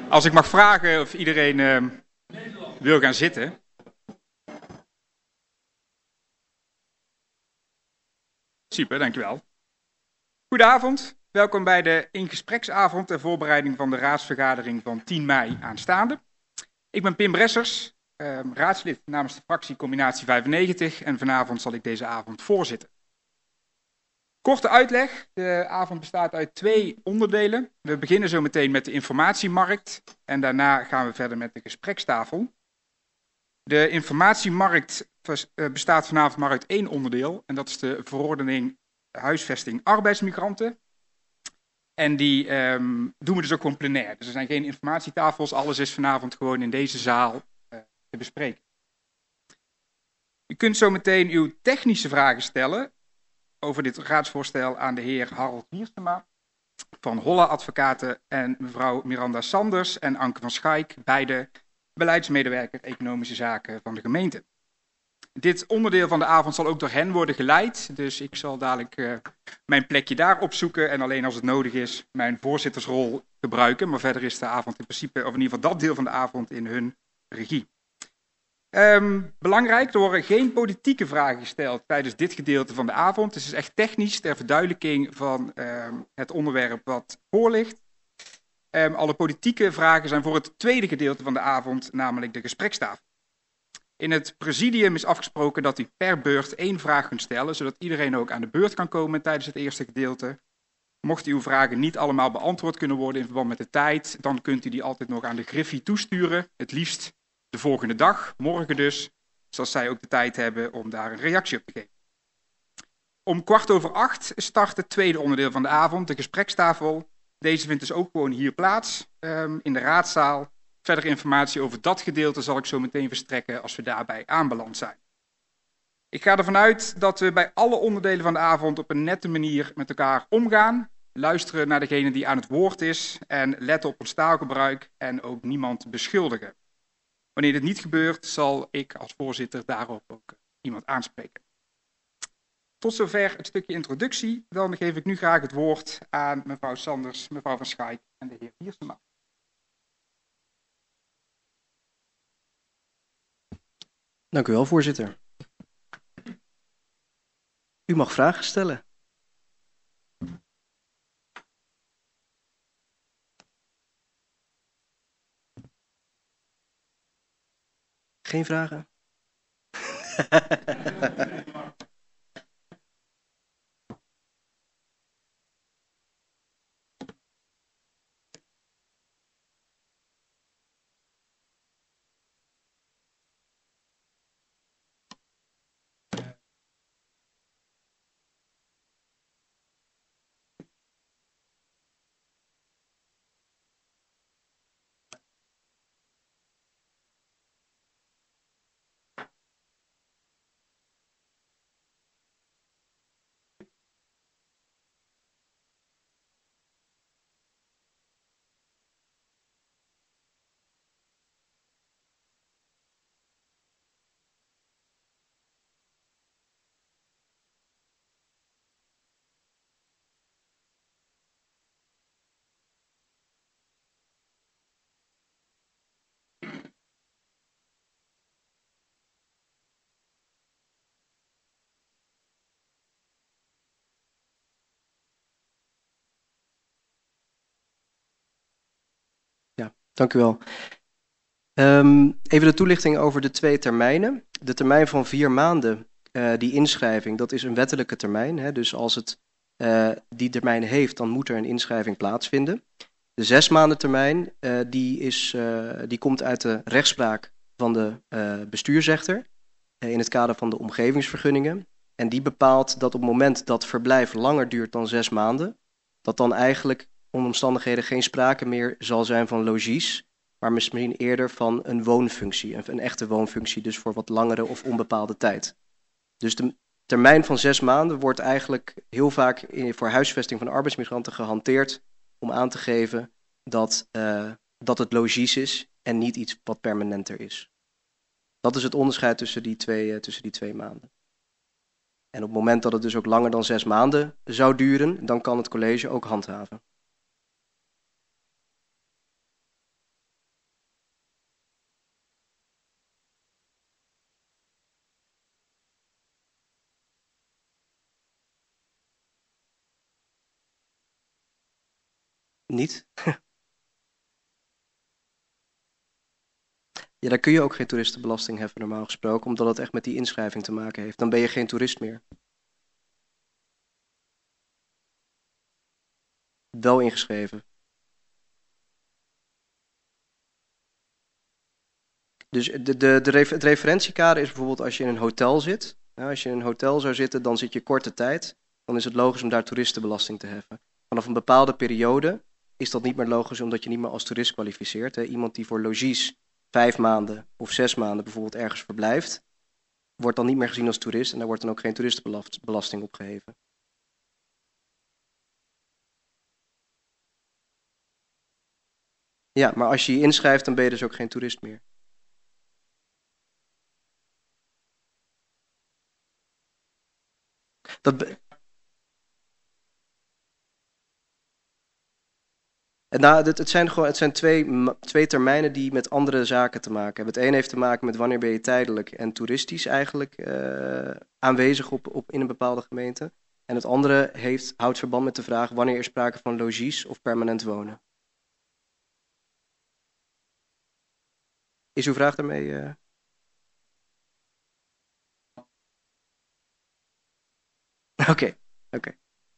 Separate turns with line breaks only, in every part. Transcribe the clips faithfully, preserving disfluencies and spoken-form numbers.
Als ik mag vragen of iedereen uh, wil gaan zitten. Super, dankjewel. Goedenavond, welkom bij de ingespreksavond ter voorbereiding van de raadsvergadering van tien mei aanstaande. Ik ben Pim Bressers, uh, raadslid namens de fractie Combinatie vijfennegentig en vanavond zal ik deze avond voorzitten. Korte uitleg, de avond bestaat uit twee onderdelen. We beginnen zo meteen met de informatiemarkt en daarna gaan we verder met de gesprekstafel. De informatiemarkt bestaat vanavond maar uit één onderdeel en dat is de verordening huisvesting arbeidsmigranten. En die um, doen we dus ook gewoon plenair. Dus er zijn geen informatietafels, alles is vanavond gewoon in deze zaal uh, te bespreken. U kunt zo meteen uw technische vragen stellen over dit raadsvoorstel aan de heer Harold Wiersema van Holla Advocaten en mevrouw Miranda Sanders en Anke van Schaik, beide beleidsmedewerker Economische Zaken van de gemeente. Dit onderdeel van de avond zal ook door hen worden geleid, dus ik zal dadelijk uh, mijn plekje daar opzoeken en alleen als het nodig is mijn voorzittersrol gebruiken, maar verder is de avond in principe, of in ieder geval dat deel van de avond, in hun regie. Um, belangrijk, er worden geen politieke vragen gesteld tijdens dit gedeelte van de avond. Het is echt technisch ter verduidelijking van um, het onderwerp wat voor ligt. Um, alle politieke vragen zijn voor het tweede gedeelte van de avond, namelijk de gesprekstafel. In het presidium is afgesproken dat u per beurt één vraag kunt stellen, zodat iedereen ook aan de beurt kan komen tijdens het eerste gedeelte. Mochten uw vragen niet allemaal beantwoord kunnen worden in verband met de tijd, dan kunt u die altijd nog aan de Griffie toesturen, het liefst de volgende dag, morgen dus, zodat zij ook de tijd hebben om daar een reactie op te geven. Om kwart over acht start het tweede onderdeel van de avond, de gesprekstafel. Deze vindt dus ook gewoon hier plaats, um, in de raadzaal. Verder informatie over dat gedeelte zal ik zo meteen verstrekken als we daarbij aanbeland zijn. Ik ga ervan uit dat we bij alle onderdelen van de avond op een nette manier met elkaar omgaan. Luisteren naar degene die aan het woord is en letten op ons taalgebruik en ook niemand beschuldigen. Wanneer dit niet gebeurt, zal ik als voorzitter daarop ook iemand aanspreken. Tot zover het stukje introductie. Dan geef ik nu graag het woord aan mevrouw Sanders, mevrouw van Schaik en de heer Wiersema.
Dank u wel, voorzitter. U mag vragen stellen. Geen vragen? Ja, dank u wel. Um, even de toelichting over de twee termijnen. De termijn van vier maanden, uh, die inschrijving, dat is een wettelijke termijn. Hè, dus als het uh, die termijn heeft, dan moet er een inschrijving plaatsvinden. De zes maanden termijn, uh, die, is, uh, die komt uit de rechtspraak van de uh, bestuursrechter uh, in het kader van de omgevingsvergunningen. En die bepaalt dat op het moment dat verblijf langer duurt dan zes maanden, dat dan eigenlijk onder omstandigheden geen sprake meer zal zijn van logies, maar misschien eerder van een woonfunctie, een echte woonfunctie, dus voor wat langere of onbepaalde tijd. Dus de termijn van zes maanden wordt eigenlijk heel vaak in, voor huisvesting van arbeidsmigranten gehanteerd om aan te geven dat, uh, dat het logies is en niet iets wat permanenter is. Dat is het onderscheid tussen die twee, uh, tussen die twee maanden. En op het moment dat het dus ook langer dan zes maanden zou duren, dan kan het college ook handhaven. Niet? Ja, daar kun je ook geen toeristenbelasting heffen normaal gesproken, omdat het echt met die inschrijving te maken heeft. Dan ben je geen toerist meer. Wel ingeschreven. Dus de, de, de refer- het referentiekader is bijvoorbeeld als je in een hotel zit. Nou, als je in een hotel zou zitten, dan zit je korte tijd. Dan is het logisch om daar toeristenbelasting te heffen. Vanaf een bepaalde periode is dat niet meer logisch, omdat je niet meer als toerist kwalificeert. Hè. Iemand die voor logies vijf maanden of zes maanden bijvoorbeeld ergens verblijft, wordt dan niet meer gezien als toerist en daar wordt dan ook geen toeristenbelasting op geheven. Ja, maar als je je inschrijft, dan ben je dus ook geen toerist meer. Dat, be- En nou, het, het zijn gewoon, het zijn twee, ma- twee termijnen die met andere zaken te maken hebben. Het een heeft te maken met wanneer ben je tijdelijk en toeristisch eigenlijk eh, aanwezig op, op, in een bepaalde gemeente. En het andere heeft, houdt verband met de vraag wanneer er sprake van logies of permanent wonen. Is uw vraag daarmee? eh? Oké, oké.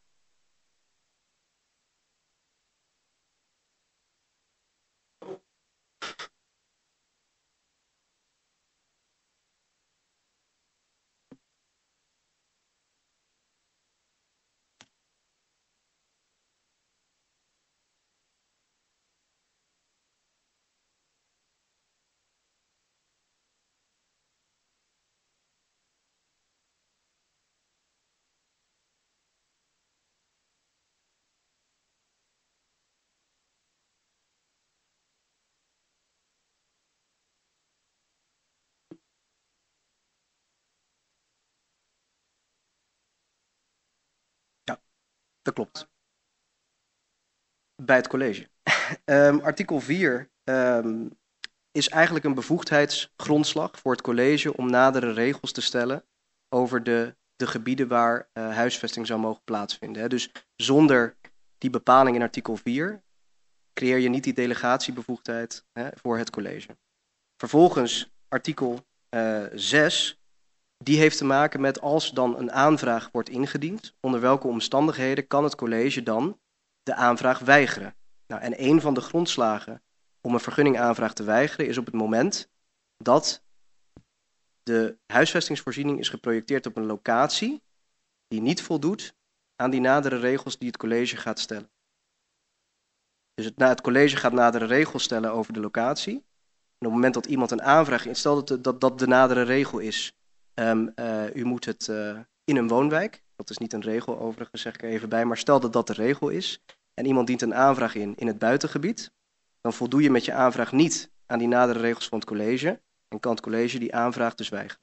Ja, dat klopt. Bij het college. Ehm, artikel vier ehm, is eigenlijk een bevoegdheidsgrondslag voor het college om nadere regels te stellen over de, de gebieden waar uh, huisvesting zou mogen plaatsvinden. Hè. Dus zonder die bepaling in artikel vier creëer je niet die delegatiebevoegdheid hè, voor het college. Vervolgens artikel uh, zes, die heeft te maken met als dan een aanvraag wordt ingediend, onder welke omstandigheden kan het college dan de aanvraag weigeren. Nou, en een van de grondslagen om een vergunningaanvraag te weigeren is op het moment dat de huisvestingsvoorziening is geprojecteerd op een locatie die niet voldoet aan die nadere regels die het college gaat stellen. Dus het, het college gaat nadere regels stellen over de locatie. En op het moment dat iemand een aanvraag in, stel dat, dat, dat de nadere regel is, um, uh, u moet het uh, in een woonwijk, dat is niet een regel overigens, zeg ik er even bij, maar stel dat dat de regel is, en iemand dient een aanvraag in in het buitengebied, dan voldoe je met je aanvraag niet aan die nadere regels van het college en kan het college die aanvraag dus weigeren.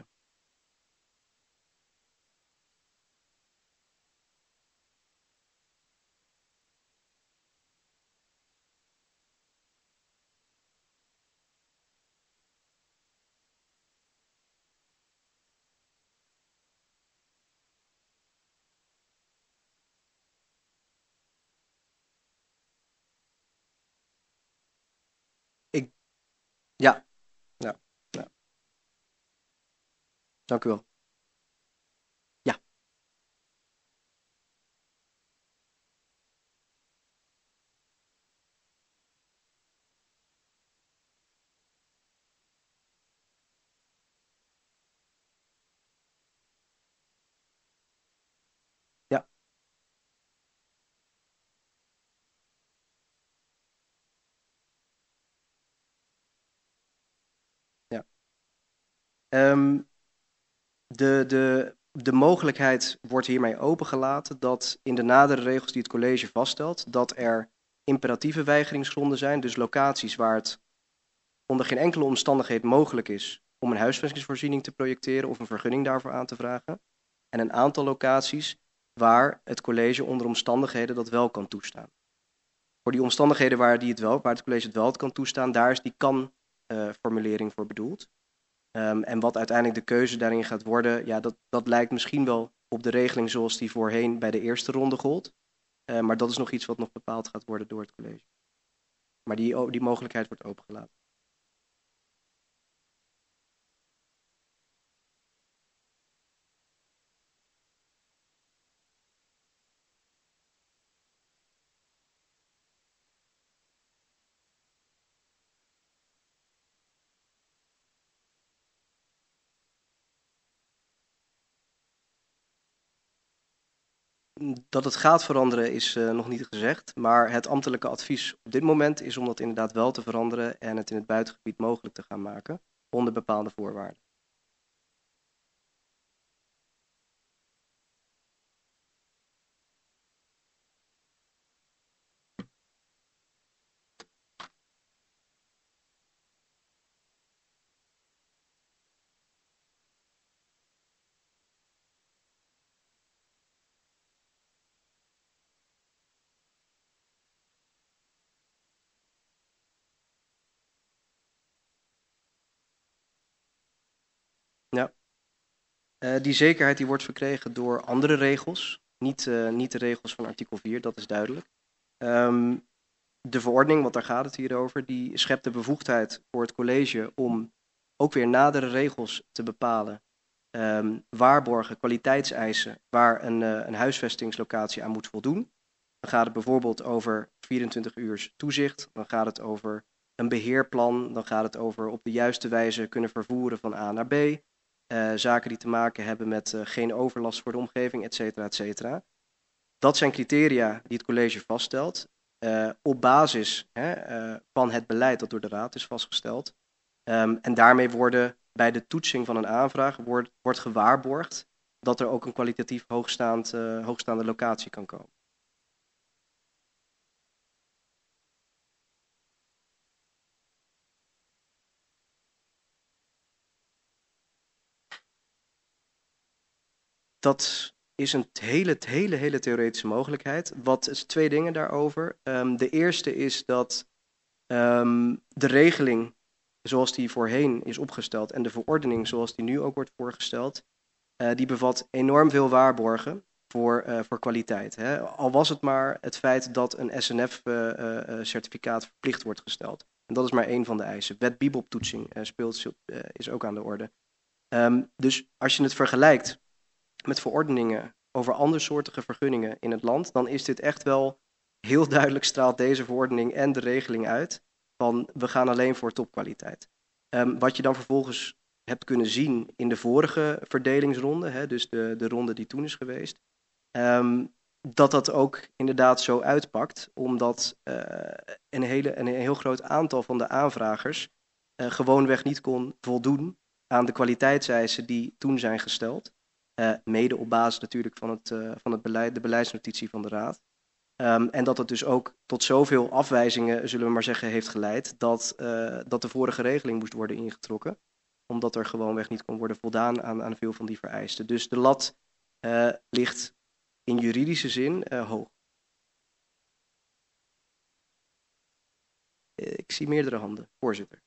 Ik, ja, ja, ja, dank u wel. Ja, ja, ja. Um, de, de, de mogelijkheid wordt hiermee opengelaten dat in de nadere regels die het college vaststelt, dat er imperatieve weigeringsgronden zijn, dus locaties waar het onder geen enkele omstandigheid mogelijk is om een huisvestingsvoorziening te projecteren of een vergunning daarvoor aan te vragen. En een aantal locaties waar het college onder omstandigheden dat wel kan toestaan. Voor die omstandigheden waar, die het, wel, waar het college het wel kan toestaan, daar is die kan-formulering uh, voor bedoeld. Um, en wat uiteindelijk de keuze daarin gaat worden, ja, dat, dat lijkt misschien wel op de regeling zoals die voorheen bij de eerste ronde gold. Uh, maar dat is nog iets wat nog bepaald gaat worden door het college. Maar die, die mogelijkheid wordt opengelaten. Dat het gaat veranderen is uh, nog niet gezegd, maar het ambtelijke advies op dit moment is om dat inderdaad wel te veranderen en het in het buitengebied mogelijk te gaan maken, onder bepaalde voorwaarden. Ja, uh, die zekerheid die wordt verkregen door andere regels, niet, uh, niet de regels van artikel vier, dat is duidelijk. Um, de verordening, want daar gaat het hier over, die schept de bevoegdheid voor het college om ook weer nadere regels te bepalen, um, waarborgen, kwaliteitseisen, waar een, uh, een huisvestingslocatie aan moet voldoen. Dan gaat het bijvoorbeeld over vierentwintig uur toezicht, dan gaat het over een beheerplan, dan gaat het over op de juiste wijze kunnen vervoeren van A naar B, uh, zaken die te maken hebben met uh, geen overlast voor de omgeving, et cetera, et cetera. Dat zijn criteria die het college vaststelt, uh, op basis hè, uh, van het beleid dat door de raad is vastgesteld. Um, en daarmee worden bij de toetsing van een aanvraag wordt, wordt gewaarborgd dat er ook een kwalitatief hoogstaand, uh, hoogstaande locatie kan komen. Dat is een hele, hele, hele theoretische mogelijkheid. Wat is twee dingen daarover? Um, de eerste is dat um, de regeling zoals die voorheen is opgesteld en de verordening zoals die nu ook wordt voorgesteld, uh, die bevat enorm veel waarborgen voor, uh, voor kwaliteit. Hè? Al was het maar het feit dat een S N F-certificaat uh, uh, verplicht wordt gesteld. En dat is maar één van de eisen. Wet Bibop-toetsing uh, speelt, uh, is ook aan de orde. Um, dus als je het vergelijkt met verordeningen over andersoortige vergunningen in het land, dan is dit echt wel heel duidelijk, straalt deze verordening en de regeling uit van we gaan alleen voor topkwaliteit. Um, wat je dan vervolgens hebt kunnen zien in de vorige verdelingsronde, hè, dus de, de ronde die toen is geweest, um, dat dat ook inderdaad zo uitpakt, omdat uh, een, hele, een heel groot aantal van de aanvragers uh, gewoonweg niet kon voldoen aan de kwaliteitseisen die toen zijn gesteld. Uh, mede op basis natuurlijk van het, uh, van het beleid, de beleidsnotitie van de Raad. Um, en dat het dus ook tot zoveel afwijzingen, zullen we maar zeggen, heeft geleid dat, uh, dat de vorige regeling moest worden ingetrokken. Omdat er gewoonweg niet kon worden voldaan aan, aan veel van die vereisten. Dus de lat uh, ligt in juridische zin uh, hoog. Uh, ik zie meerdere handen, voorzitter.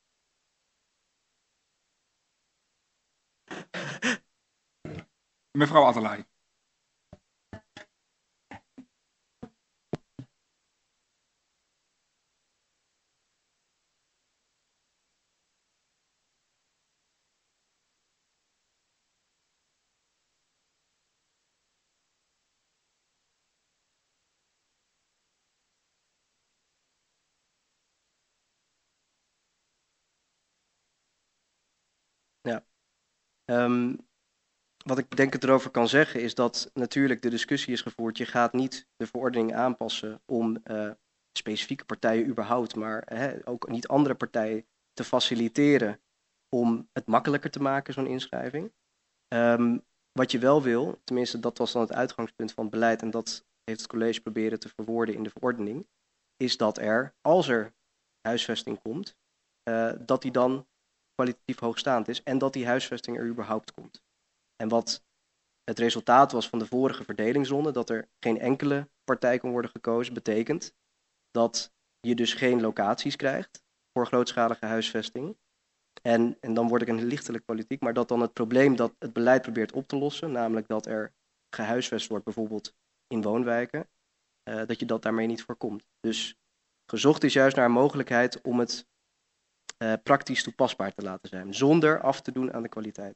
Mevrouw Atterlei.
Ja. Um, wat ik denk het erover kan zeggen is dat natuurlijk de discussie is gevoerd. Je gaat niet de verordening aanpassen om uh, specifieke partijen überhaupt, maar hè, ook niet andere partijen te faciliteren om het makkelijker te maken, zo'n inschrijving. Um, wat je wel wil, tenminste dat was dan het uitgangspunt van het beleid en dat heeft het college proberen te verwoorden in de verordening, is dat er, als er huisvesting komt, uh, dat die dan kwalitatief hoogstaand is en dat die huisvesting er überhaupt komt. En wat het resultaat was van de vorige verdelingsronde, dat er geen enkele partij kon worden gekozen, betekent dat je dus geen locaties krijgt voor grootschalige huisvesting. En, en dan word ik een lichtelijk politiek, maar dat dan het probleem dat het beleid probeert op te lossen, namelijk dat er gehuisvest wordt bijvoorbeeld in woonwijken, uh, dat je dat daarmee niet voorkomt. Dus gezocht is juist naar een mogelijkheid om het uh, praktisch toepasbaar te laten zijn, zonder af te doen aan de kwaliteit.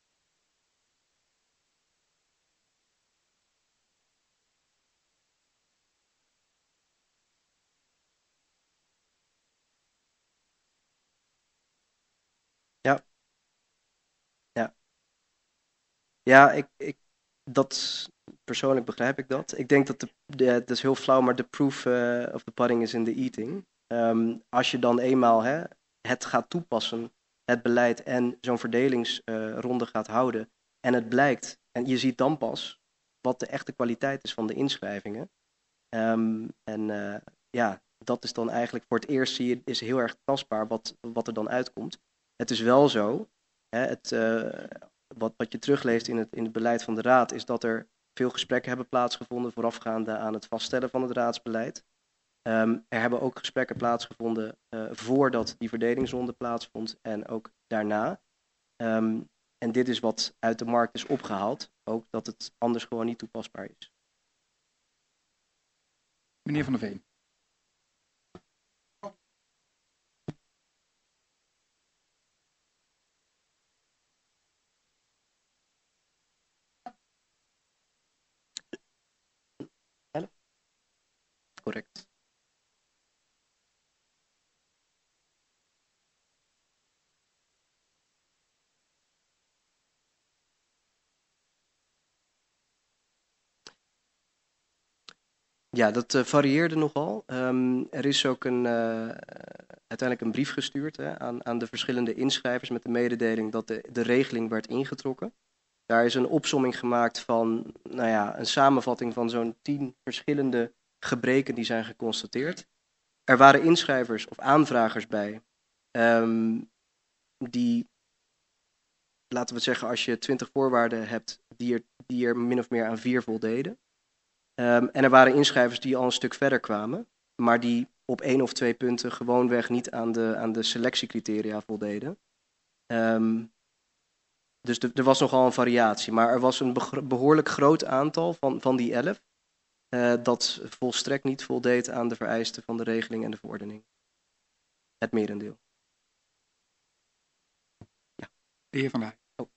Ja, ja. Ja, ik, ik, dat, persoonlijk begrijp ik dat. Ik denk dat, de, de, dat is heel flauw, maar de proof uh, of the pudding is in the eating. Um, als je dan eenmaal hè, het gaat toepassen, het beleid en zo'n verdelingsronde uh, gaat houden en het blijkt, en je ziet dan pas wat de echte kwaliteit is van de inschrijvingen. Um, en uh, ja, dat is dan eigenlijk voor het eerst zie je, is heel erg tastbaar wat, wat er dan uitkomt. Het is wel zo, hè, het, uh, wat, wat je terugleest in het, in het beleid van de Raad, is dat er veel gesprekken hebben plaatsgevonden voorafgaande aan het vaststellen van het raadsbeleid. Um, er hebben ook gesprekken plaatsgevonden uh, voordat die verdelingsronde plaatsvond en ook daarna. Um, en dit is wat uit de markt is opgehaald, ook dat het anders gewoon niet toepasbaar is.
Meneer Van der Veen.
Correct. Ja, dat uh, varieerde nogal. Um, er is ook een, uh, uiteindelijk een brief gestuurd hè, aan, aan de verschillende inschrijvers met de mededeling dat de, de regeling werd ingetrokken. Daar is een opsomming gemaakt van, nou ja, een samenvatting van zo'n tien verschillende gebreken die zijn geconstateerd. Er waren inschrijvers of aanvragers bij um, die, laten we het zeggen, als je twintig voorwaarden hebt, die er, die er min of meer aan vier voldeden. Um, en er waren inschrijvers die al een stuk verder kwamen, maar die op één of twee punten gewoonweg niet aan de, aan de selectiecriteria voldeden. Um, dus de, er was nogal een variatie, maar er was een behoorlijk groot aantal van, van die elf uh, dat volstrekt niet voldeed aan de vereisten van de regeling en de verordening. Het merendeel.
Ja. De heer Van Leij.
Oh.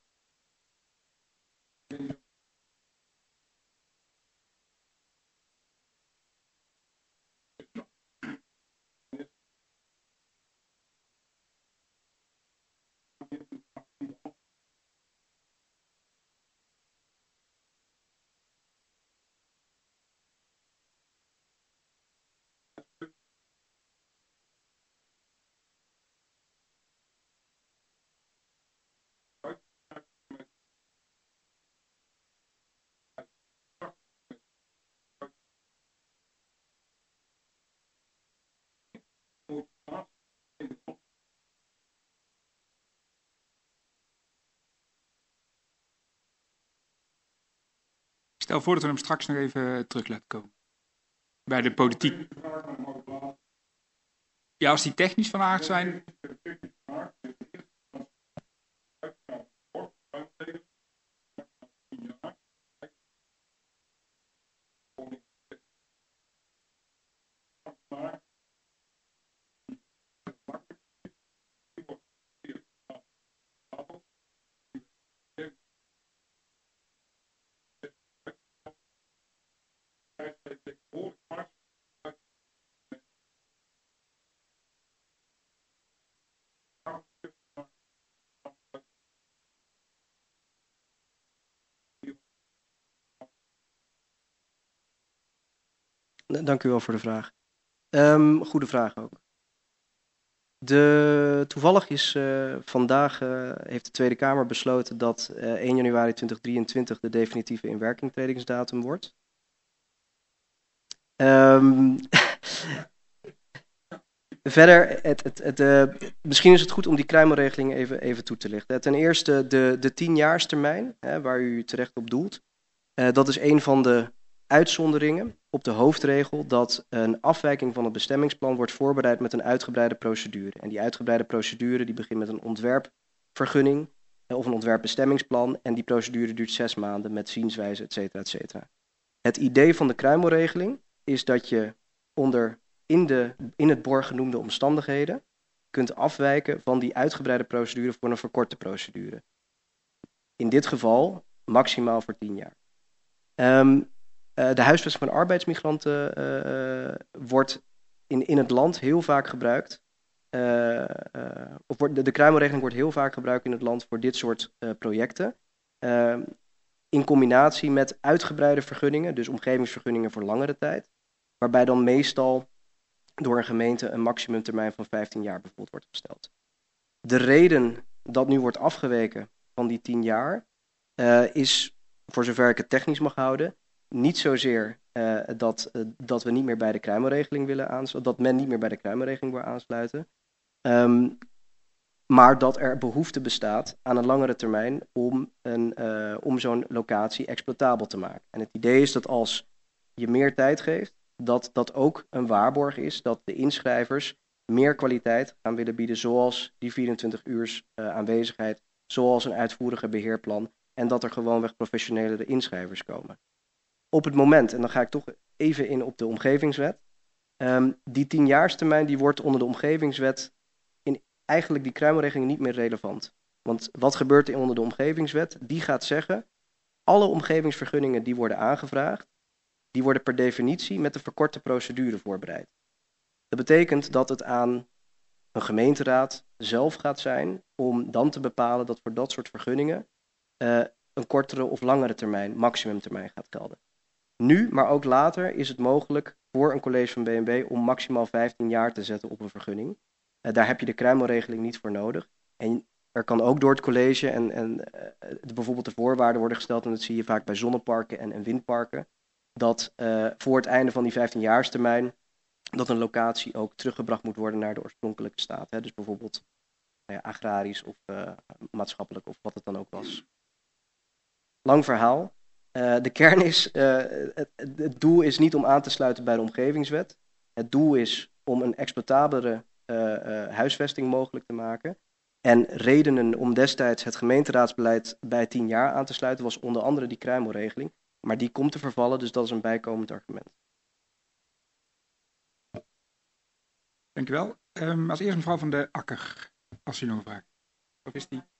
Stel voor dat we hem straks nog even terug laten komen. Bij de politiek. Ja, als die technisch van aard zijn.
Dank u wel voor de vraag. Um, goede vraag ook. De, toevallig is uh, vandaag uh, heeft de Tweede Kamer besloten dat uh, één januari tweeduizend drieëntwintig de definitieve inwerkingtredingsdatum wordt. Um, verder, het, het, het, uh, misschien is het goed om die kruimelregeling even, even toe te lichten. Ten eerste de, de tienjaarstermijn, hè, waar u terecht op doelt. Uh, dat is een van de uitzonderingen op de hoofdregel dat een afwijking van het bestemmingsplan wordt voorbereid met een uitgebreide procedure. En die uitgebreide procedure die begint met een ontwerpvergunning of een ontwerpbestemmingsplan en die procedure duurt zes maanden met zienswijze, et cetera, et cetera. Het idee van de kruimelregeling is dat je onder in, de, in het borg genoemde omstandigheden kunt afwijken van die uitgebreide procedure voor een verkorte procedure. In dit geval maximaal voor tien jaar. Um, uh, de huisvesting van arbeidsmigranten uh, uh, wordt in, in het land heel vaak gebruikt. Uh, uh, of wordt, de, de kruimelregeling wordt heel vaak gebruikt in het land voor dit soort uh, projecten. Uh, in combinatie met uitgebreide vergunningen, dus omgevingsvergunningen voor langere tijd. Waarbij dan meestal door een gemeente een maximumtermijn van vijftien jaar bijvoorbeeld wordt gesteld. De reden dat nu wordt afgeweken van die tien jaar uh, is, voor zover ik het technisch mag houden, niet zozeer uh, dat, uh, dat we niet meer bij de kruimelregeling willen aansluiten, dat men niet meer bij de kruimelregeling wil aansluiten, um, maar dat er behoefte bestaat aan een langere termijn om, een, uh, om zo'n locatie exploitabel te maken. En het idee is dat als je meer tijd geeft, dat dat ook een waarborg is dat de inschrijvers meer kwaliteit gaan willen bieden, zoals die vierentwintig uur uh, aanwezigheid, zoals een uitvoerige beheerplan, en dat er gewoonweg professionelere inschrijvers komen. Op het moment, en dan ga ik toch even in op de omgevingswet, um, die tienjaarstermijn die wordt onder de omgevingswet in eigenlijk die kruimelregeling niet meer relevant. Want wat gebeurt er onder de omgevingswet? Die gaat zeggen, alle omgevingsvergunningen die worden aangevraagd, die worden per definitie met de verkorte procedure voorbereid. Dat betekent dat het aan een gemeenteraad zelf gaat zijn om dan te bepalen dat voor dat soort vergunningen uh, een kortere of langere termijn, maximumtermijn gaat gelden. Nu, maar ook later, is het mogelijk voor een college van B N B om maximaal vijftien jaar te zetten op een vergunning. Uh, daar heb je de kruimelregeling niet voor nodig. En er kan ook door het college en, en uh, de, bijvoorbeeld de voorwaarden worden gesteld, en dat zie je vaak bij zonneparken en, en windparken, dat uh, voor het einde van die vijftienjaarstermijn dat een locatie ook teruggebracht moet worden naar de oorspronkelijke staat. Hè? Dus bijvoorbeeld nou ja, agrarisch of uh, maatschappelijk of wat het dan ook was. Lang verhaal. Uh, de kern is, uh, het, het doel is niet om aan te sluiten bij de omgevingswet. Het doel is om een exploitabele uh, uh, huisvesting mogelijk te maken. En redenen om destijds het gemeenteraadsbeleid bij tien jaar aan te sluiten was onder andere die kruimelregeling. Maar die komt te vervallen, dus dat is een bijkomend argument.
Dankjewel. Um, als eerste mevrouw Van de Akker, als u nog een vraag. Of is die?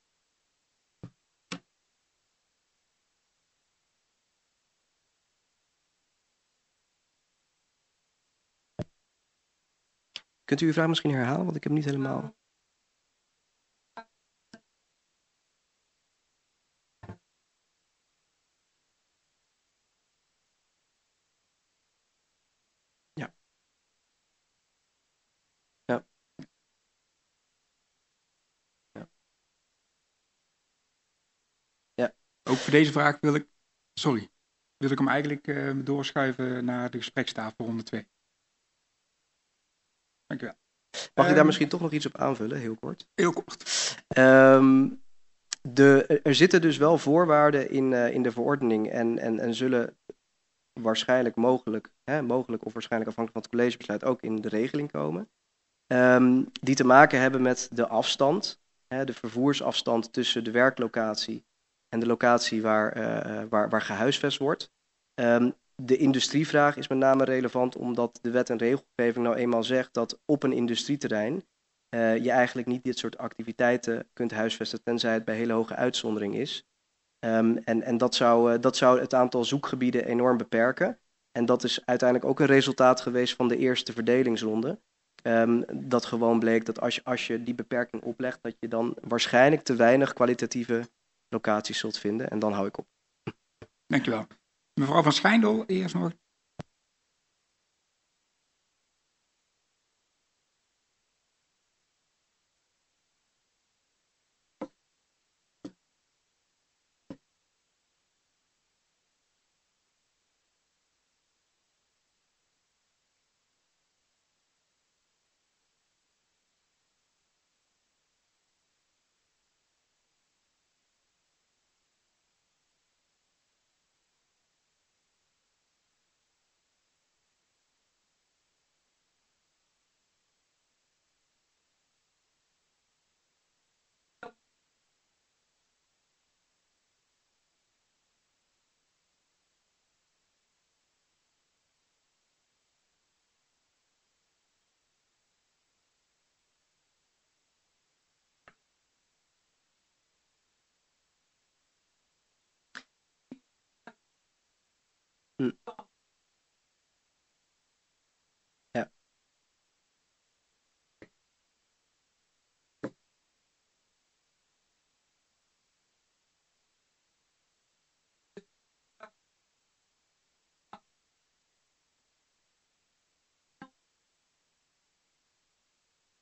Kunt u uw vraag misschien herhalen, want ik heb niet helemaal... Ja. Ja. Ja. Ja.
Ook voor deze vraag wil ik, sorry, wil ik hem eigenlijk uh, doorschuiven naar de gesprekstafel ronde twee. Dankjewel.
Mag ik
um,
daar misschien toch nog iets op aanvullen, heel kort?
Heel kort.
Um, de, er zitten dus wel voorwaarden in, uh, in de verordening en, en, en zullen waarschijnlijk mogelijk, hè, mogelijk of waarschijnlijk afhankelijk van het collegebesluit ook in de regeling komen. Um, die te maken hebben met de afstand, hè, de vervoersafstand tussen de werklocatie en de locatie waar, uh, waar, waar gehuisvest wordt. Um, de industrievraag is met name relevant omdat de wet en regelgeving nou eenmaal zegt dat op een industrieterrein uh, je eigenlijk niet dit soort activiteiten kunt huisvesten tenzij het bij hele hoge uitzondering is. Um, en en dat, zou, uh, dat zou het aantal zoekgebieden enorm beperken. En dat is uiteindelijk ook een resultaat geweest van de eerste verdelingsronde. Um, dat gewoon bleek dat als je, als je die beperking oplegt, dat je dan waarschijnlijk te weinig kwalitatieve locaties zult vinden. En dan hou ik op.
Dankjewel. Mevrouw van Schijndel, eerst nog.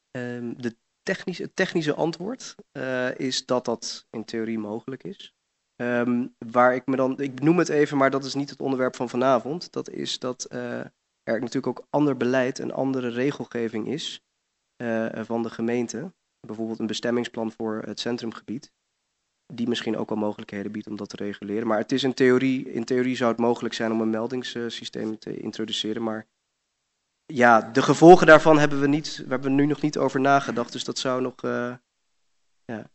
Um, de technische, het technische antwoord uh, is dat dat in theorie mogelijk is. Um, waar ik me dan, ik noem het even, maar dat is niet het onderwerp van vanavond. Dat is dat uh, er natuurlijk ook ander beleid en andere regelgeving is uh, van de gemeente. Bijvoorbeeld een bestemmingsplan voor het centrumgebied. Die misschien ook wel mogelijkheden biedt om dat te reguleren. Maar het is in theorie, in theorie zou het mogelijk zijn om een meldingssysteem te introduceren. Maar ja, de gevolgen daarvan hebben we, niet, we hebben nu nog niet over nagedacht. Dus dat zou nog... Uh, ja.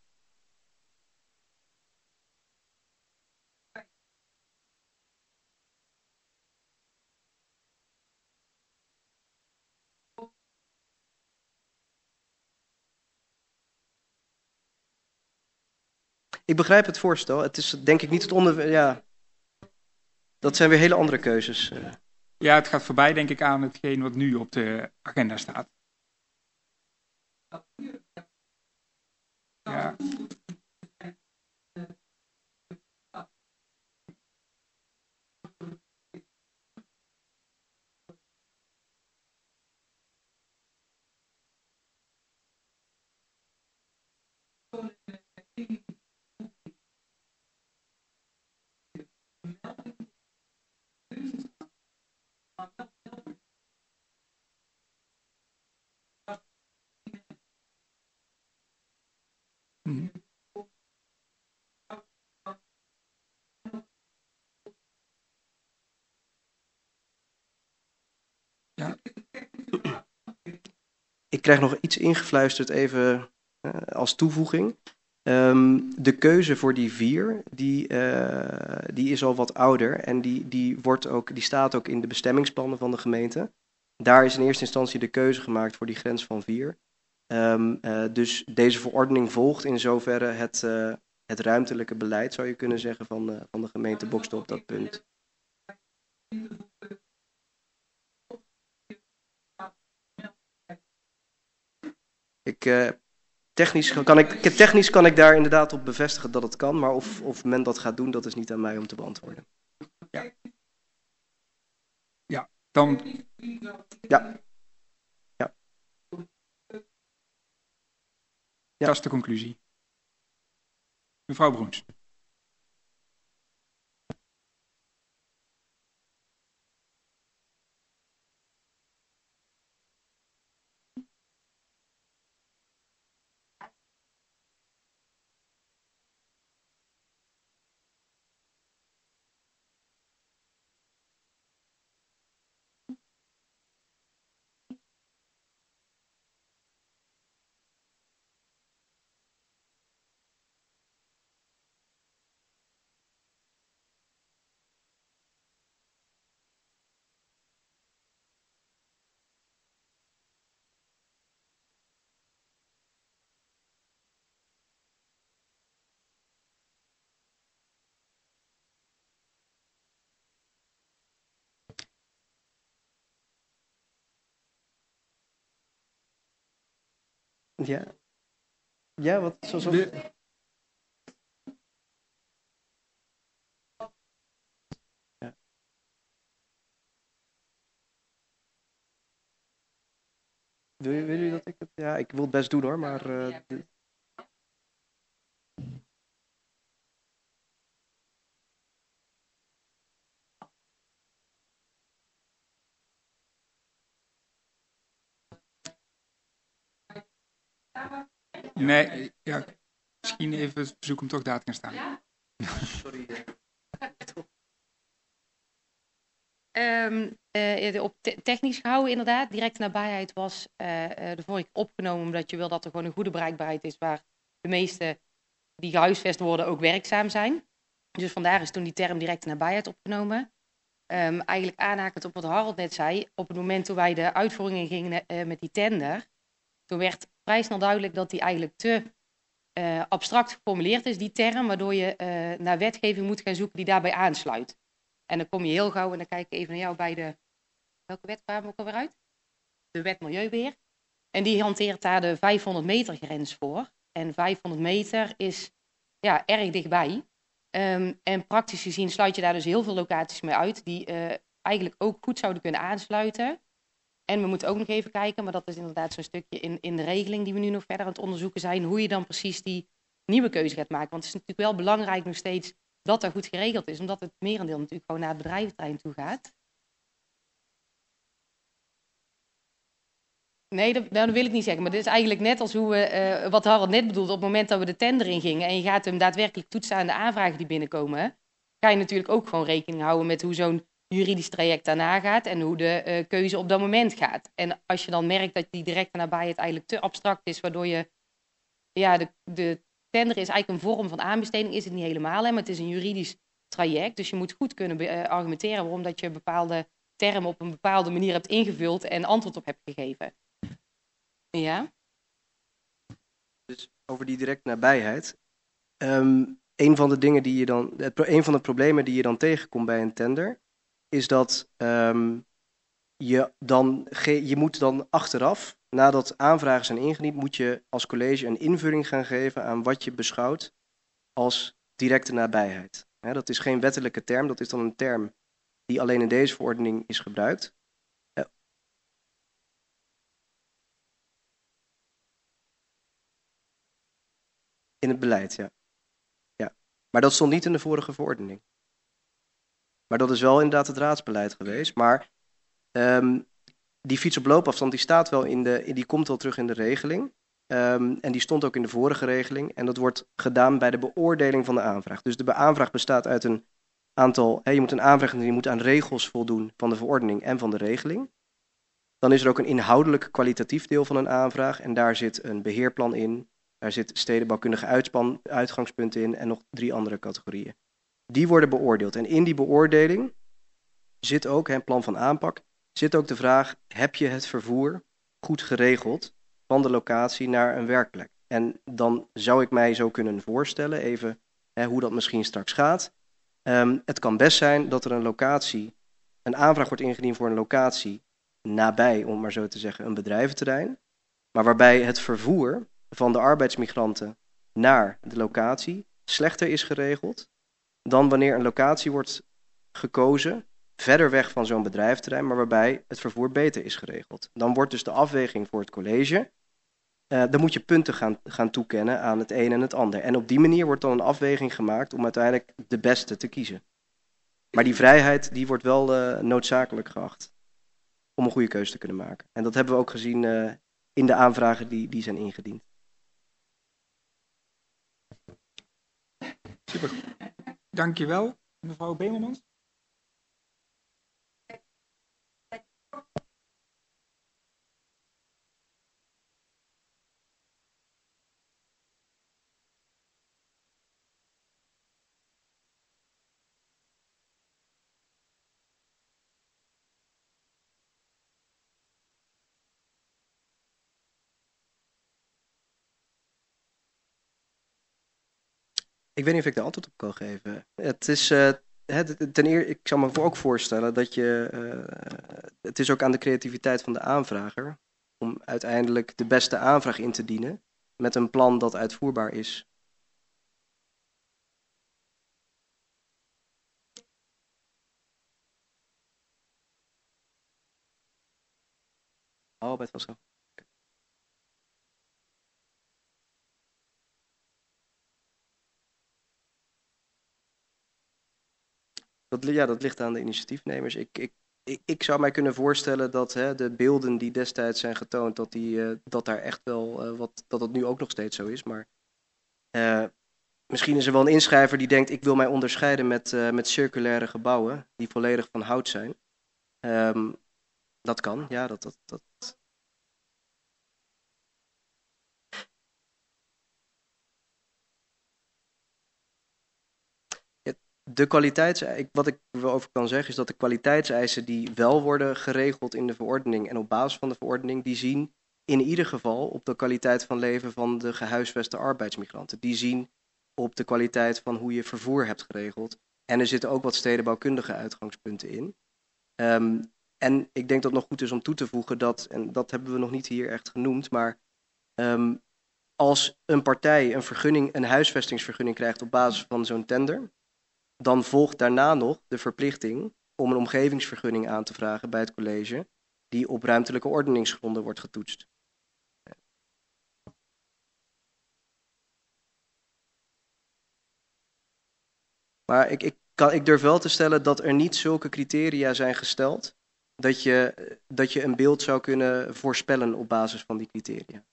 Ik begrijp het voorstel. Het is denk ik niet het onderwerp... Ja. Dat zijn weer hele andere keuzes.
Ja, het gaat voorbij denk ik aan hetgeen wat nu op de agenda staat. Ja. Hmm. Ja.
Ik krijg nog iets ingefluisterd even uh, als toevoeging. Um, de keuze voor die vier, die, uh, die is al wat ouder en die, die, wordt ook, die staat ook in de bestemmingsplannen van de gemeente. Daar is in eerste instantie de keuze gemaakt voor die grens van vier. Um, uh, dus deze verordening volgt in zoverre het, uh, het ruimtelijke beleid, zou je kunnen zeggen, van, uh, van de gemeente Boxtel op dat punt. Ik, uh, technisch, kan ik, technisch kan ik daar inderdaad op bevestigen dat het kan, maar of, of men dat gaat doen, dat is niet aan mij om te beantwoorden.
Ja, ja dan...
Ja. Ja.
Dat is de conclusie. Mevrouw Broens.
Ja. Ja, wat zoals...
De...
Ja. Wil je, wil je dat ik het... Ja, ik wil het best doen hoor, maar... Uh, de...
Nee, ja, misschien even verzoek om toch daar te gaan staan.
Sorry.
Um, uh, op te technisch gehouden inderdaad. Directe nabijheid was uh, uh, de vorige keer opgenomen omdat je wil dat er gewoon een goede bereikbaarheid is waar de meesten die gehuisvest worden ook werkzaam zijn. Dus vandaar is toen die term directe nabijheid opgenomen. Um, eigenlijk aanhakend op wat Harold net zei, op het moment toen wij de uitvoeringen gingen uh, met die tender, toen werd vrij snel duidelijk dat die eigenlijk te uh, abstract geformuleerd is, die term, waardoor je uh, naar wetgeving moet gaan zoeken die daarbij aansluit. En dan kom je heel gauw, en dan kijk ik even naar jou bij de... Welke wet kwamen we ook alweer uit? De wet Milieubeheer. En die hanteert daar de vijfhonderd meter grens voor. En vijfhonderd meter is ja, erg dichtbij. Um, en praktisch gezien sluit je daar dus heel veel locaties mee uit die uh, eigenlijk ook goed zouden kunnen aansluiten. En we moeten ook nog even kijken, maar dat is inderdaad zo'n stukje in, in de regeling die we nu nog verder aan het onderzoeken zijn, hoe je dan precies die nieuwe keuze gaat maken. Want het is natuurlijk wel belangrijk nog steeds dat dat goed geregeld is, omdat het merendeel natuurlijk gewoon naar het bedrijventerrein toe gaat. Nee, dat, nou, dat wil ik niet zeggen. Maar dit is eigenlijk net als hoe we, uh, wat Harald net bedoelde. Op het moment dat we de tender ingingen en je gaat hem daadwerkelijk toetsen aan de aanvragen die binnenkomen, ga je natuurlijk ook gewoon rekening houden met hoe zo'n juridisch traject daarna gaat en hoe de uh, keuze op dat moment gaat. En als je dan merkt dat die directe nabijheid eigenlijk te abstract is, waardoor je, ja, de, de tender is eigenlijk een vorm van aanbesteding, is het niet helemaal, hè, maar het is een juridisch traject. Dus je moet goed kunnen be- uh, argumenteren waarom dat je bepaalde termen op een bepaalde manier hebt ingevuld en antwoord op hebt gegeven. Ja.
Dus over die directe nabijheid. Um, een van de dingen die je dan, het, een van de problemen die je dan tegenkomt bij een tender, is dat um, je dan, ge, je moet dan achteraf, nadat aanvragen zijn ingediend, moet je als college een invulling gaan geven aan wat je beschouwt als directe nabijheid. He, dat is geen wettelijke term, dat is dan een term die alleen in deze verordening is gebruikt. In het beleid, ja. ja. Maar dat stond niet in de vorige verordening. Maar dat is wel inderdaad het raadsbeleid geweest. Maar um, die fiets op loopafstand die staat wel in de, die komt wel terug in de regeling. Um, en die stond ook in de vorige regeling. En dat wordt gedaan bij de beoordeling van de aanvraag. Dus de aanvraag bestaat uit een aantal, hè, je moet een aanvraag en je moet aan regels voldoen van de verordening en van de regeling. Dan is er ook een inhoudelijk kwalitatief deel van een aanvraag. En daar zit een beheerplan in. Daar zit stedenbouwkundige uitspan, uitgangspunten in en nog drie andere categorieën. Die worden beoordeeld. En in die beoordeling zit ook, een plan van aanpak, zit ook de vraag, heb je het vervoer goed geregeld van de locatie naar een werkplek? En dan zou ik mij zo kunnen voorstellen, even hè, hoe dat misschien straks gaat. Um, het kan best zijn dat er een locatie, een aanvraag wordt ingediend voor een locatie nabij, om maar zo te zeggen, een bedrijventerrein. Maar waarbij het vervoer van de arbeidsmigranten naar de locatie slechter is geregeld dan wanneer een locatie wordt gekozen verder weg van zo'n bedrijventerrein, maar waarbij het vervoer beter is geregeld. Dan wordt dus de afweging voor het college, uh, dan moet je punten gaan, gaan toekennen aan het een en het ander. En op die manier wordt dan een afweging gemaakt om uiteindelijk de beste te kiezen. Maar die vrijheid die wordt wel uh, noodzakelijk geacht om een goede keuze te kunnen maken. En dat hebben we ook gezien uh, in de aanvragen die, die zijn ingediend.
Super. Dankjewel, mevrouw Bemelmans.
Ik weet niet of ik daar antwoord op kan geven. Het is, uh, het, ten eerste, ik zal me ook voorstellen dat je, uh, het is ook aan de creativiteit van de aanvrager om uiteindelijk de beste aanvraag in te dienen met een plan dat uitvoerbaar is. Oh, bij het was zo. Dat, ja, dat ligt aan de initiatiefnemers. Ik, ik, ik, ik zou mij kunnen voorstellen dat hè, de beelden die destijds zijn getoond, dat, die, uh, dat daar echt wel uh, wat, dat dat nu ook nog steeds zo is. Maar uh, misschien is er wel een inschrijver die denkt, ik wil mij onderscheiden met, uh, met circulaire gebouwen die volledig van hout zijn. Um, dat kan, ja, dat, dat, dat. De kwaliteits, wat ik erover kan zeggen is dat de kwaliteitseisen die wel worden geregeld in de verordening en op basis van de verordening, die zien in ieder geval op de kwaliteit van leven van de gehuisveste arbeidsmigranten. Die zien op de kwaliteit van hoe je vervoer hebt geregeld. En er zitten ook wat stedenbouwkundige uitgangspunten in. Um, en ik denk dat het nog goed is om toe te voegen dat, en dat hebben we nog niet hier echt genoemd, maar um, als een partij een vergunning, een huisvestingsvergunning krijgt op basis van zo'n tender, dan volgt daarna nog de verplichting om een omgevingsvergunning aan te vragen bij het college, die op ruimtelijke ordeningsgronden wordt getoetst. Maar ik, ik, kan, ik durf wel te stellen dat er niet zulke criteria zijn gesteld dat je, dat je een beeld zou kunnen voorspellen op basis van die criteria.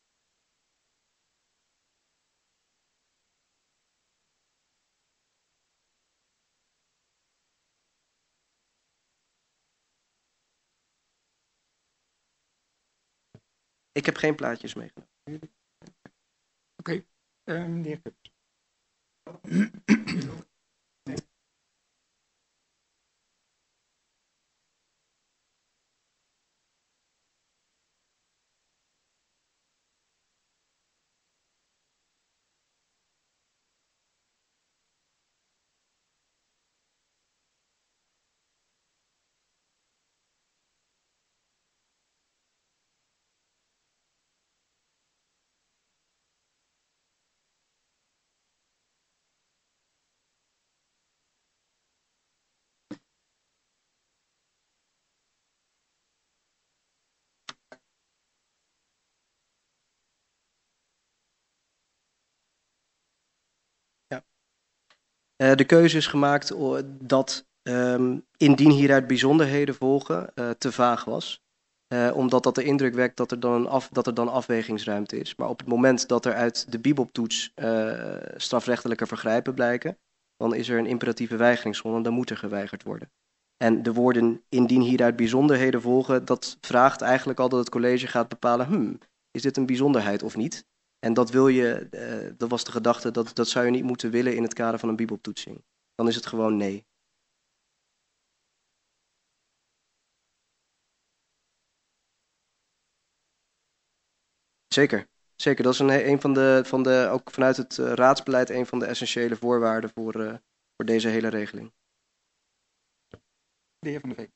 Ik heb geen plaatjes meegenomen.
Oké, okay. um, de heer Kuppers.
Uh, de keuze is gemaakt dat um, indien hieruit bijzonderheden volgen uh, te vaag was. Uh, omdat dat de indruk wekt dat er, dan een af, dat er dan afwegingsruimte is. Maar op het moment dat er uit de biboptoets uh, strafrechtelijke vergrijpen blijken, dan is er een imperatieve weigeringsgrond en dan moet er geweigerd worden. En de woorden indien hieruit bijzonderheden volgen, dat vraagt eigenlijk al dat het college gaat bepalen, hmm, is dit een bijzonderheid of niet? En dat wil je, uh, dat was de gedachte, dat, dat zou je niet moeten willen in het kader van een biboptoetsing. Dan is het gewoon nee. Zeker, zeker. Dat is een, een van de, van de, ook vanuit het uh, raadsbeleid, een van de essentiële voorwaarden voor, uh, voor deze hele regeling.
De heer Van der Veen.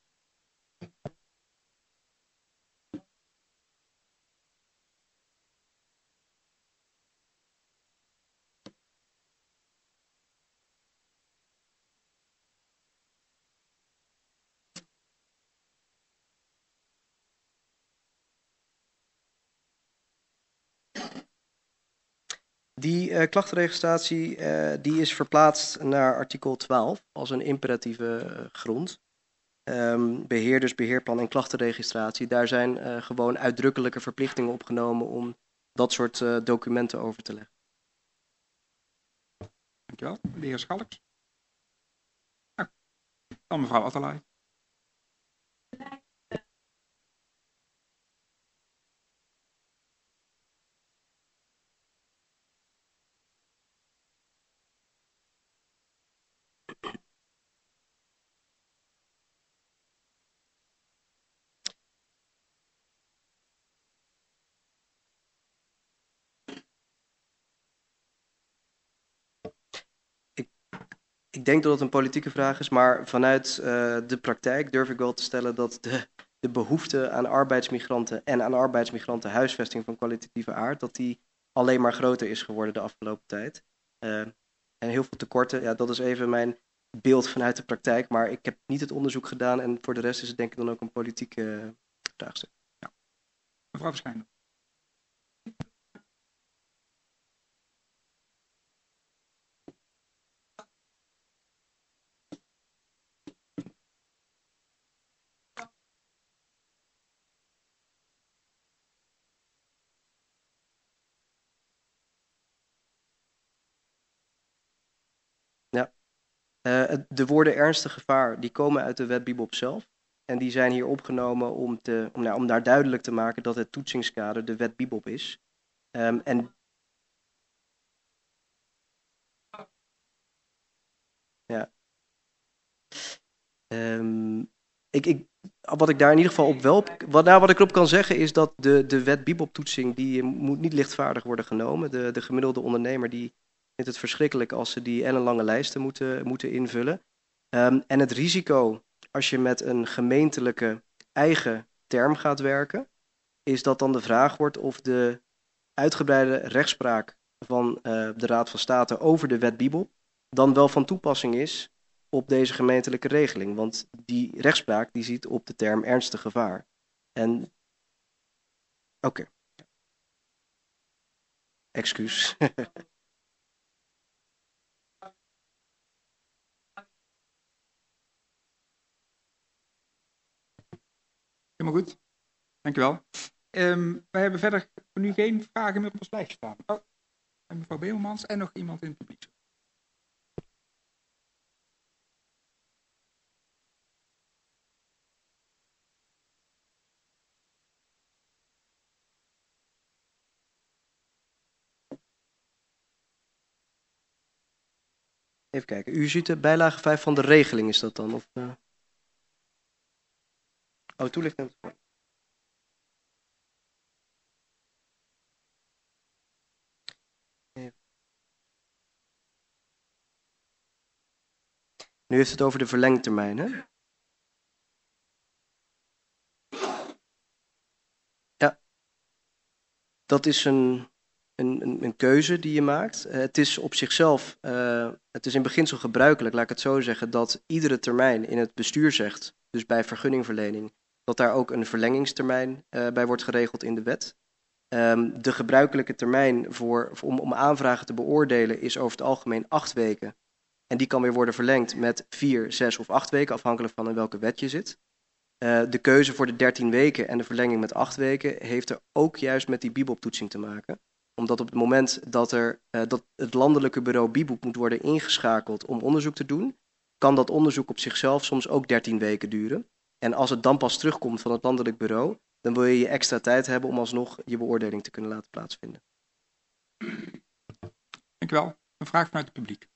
Die uh, klachtenregistratie uh, die is verplaatst naar artikel twaalf als een imperatieve uh, grond. Um, beheerders, beheerplan en klachtenregistratie, daar zijn uh, gewoon uitdrukkelijke verplichtingen opgenomen om dat soort uh, documenten over te leggen.
Dankjewel. De heer Schalks. Nou, dan mevrouw Atterlei.
Ik denk dat het een politieke vraag is, maar vanuit uh, de praktijk durf ik wel te stellen dat de, de behoefte aan arbeidsmigranten en aan arbeidsmigranten huisvesting van kwalitatieve aard, dat die alleen maar groter is geworden de afgelopen tijd. Uh, en heel veel tekorten, ja, dat is even mijn beeld vanuit de praktijk, maar ik heb niet het onderzoek gedaan en voor de rest is het denk ik dan ook een politieke uh, vraagstuk.
Ja. Mevrouw Verschijnen.
Ja. Uh, de woorden ernstig gevaar, die komen uit de wet Bibop zelf. En die zijn hier opgenomen om, te, om, nou, om daar duidelijk te maken dat het toetsingskader de wet Bibop is. Um, en ja. Um, ik, ik, wat ik daar in ieder geval op wel, wat, nou, wat ik erop kan zeggen is dat de, de wet Bibop-toetsing, die moet niet lichtvaardig worden genomen. De, de gemiddelde ondernemer die vindt het verschrikkelijk als ze die ellenlange lijsten moeten, moeten invullen. Um, en het risico als je met een gemeentelijke eigen term gaat werken, is dat dan de vraag wordt of de uitgebreide rechtspraak van uh, de Raad van State over de wet Bibop dan wel van toepassing is op deze gemeentelijke regeling. Want die rechtspraak die ziet op de term ernstig gevaar. En, oké. Okay. Excuus.
Helemaal goed. Dankjewel. Um, wij hebben verder voor nu geen vragen meer op ons lijstje staan. Oh, en mevrouw Beelmans en nog iemand in het publiek.
Even kijken. U ziet de bijlage vijf van de regeling, is dat dan? Of, uh... Oh, toelichting. Nu heeft het over de verlengtermijn, hè? Ja. Dat is een, een, een keuze die je maakt. Uh, het is op zichzelf, uh, het is in beginsel gebruikelijk, laat ik het zo zeggen, dat iedere termijn in het bestuur zegt, dus bij vergunningverlening, dat daar ook een verlengingstermijn uh, bij wordt geregeld in de wet. Um, de gebruikelijke termijn voor, om, om aanvragen te beoordelen is over het algemeen acht weken. En die kan weer worden verlengd met vier, zes of acht weken, afhankelijk van in welke wet je zit. Uh, de keuze voor de dertien weken en de verlenging met acht weken heeft er ook juist met die biboptoetsing te maken. Omdat op het moment dat, er, uh, dat het landelijke bureau Bibop moet worden ingeschakeld om onderzoek te doen, kan dat onderzoek op zichzelf soms ook dertien weken duren. En als het dan pas terugkomt van het landelijk bureau, dan wil je je extra tijd hebben om alsnog je beoordeling te kunnen laten plaatsvinden.
Dank u wel. Een vraag vanuit het publiek.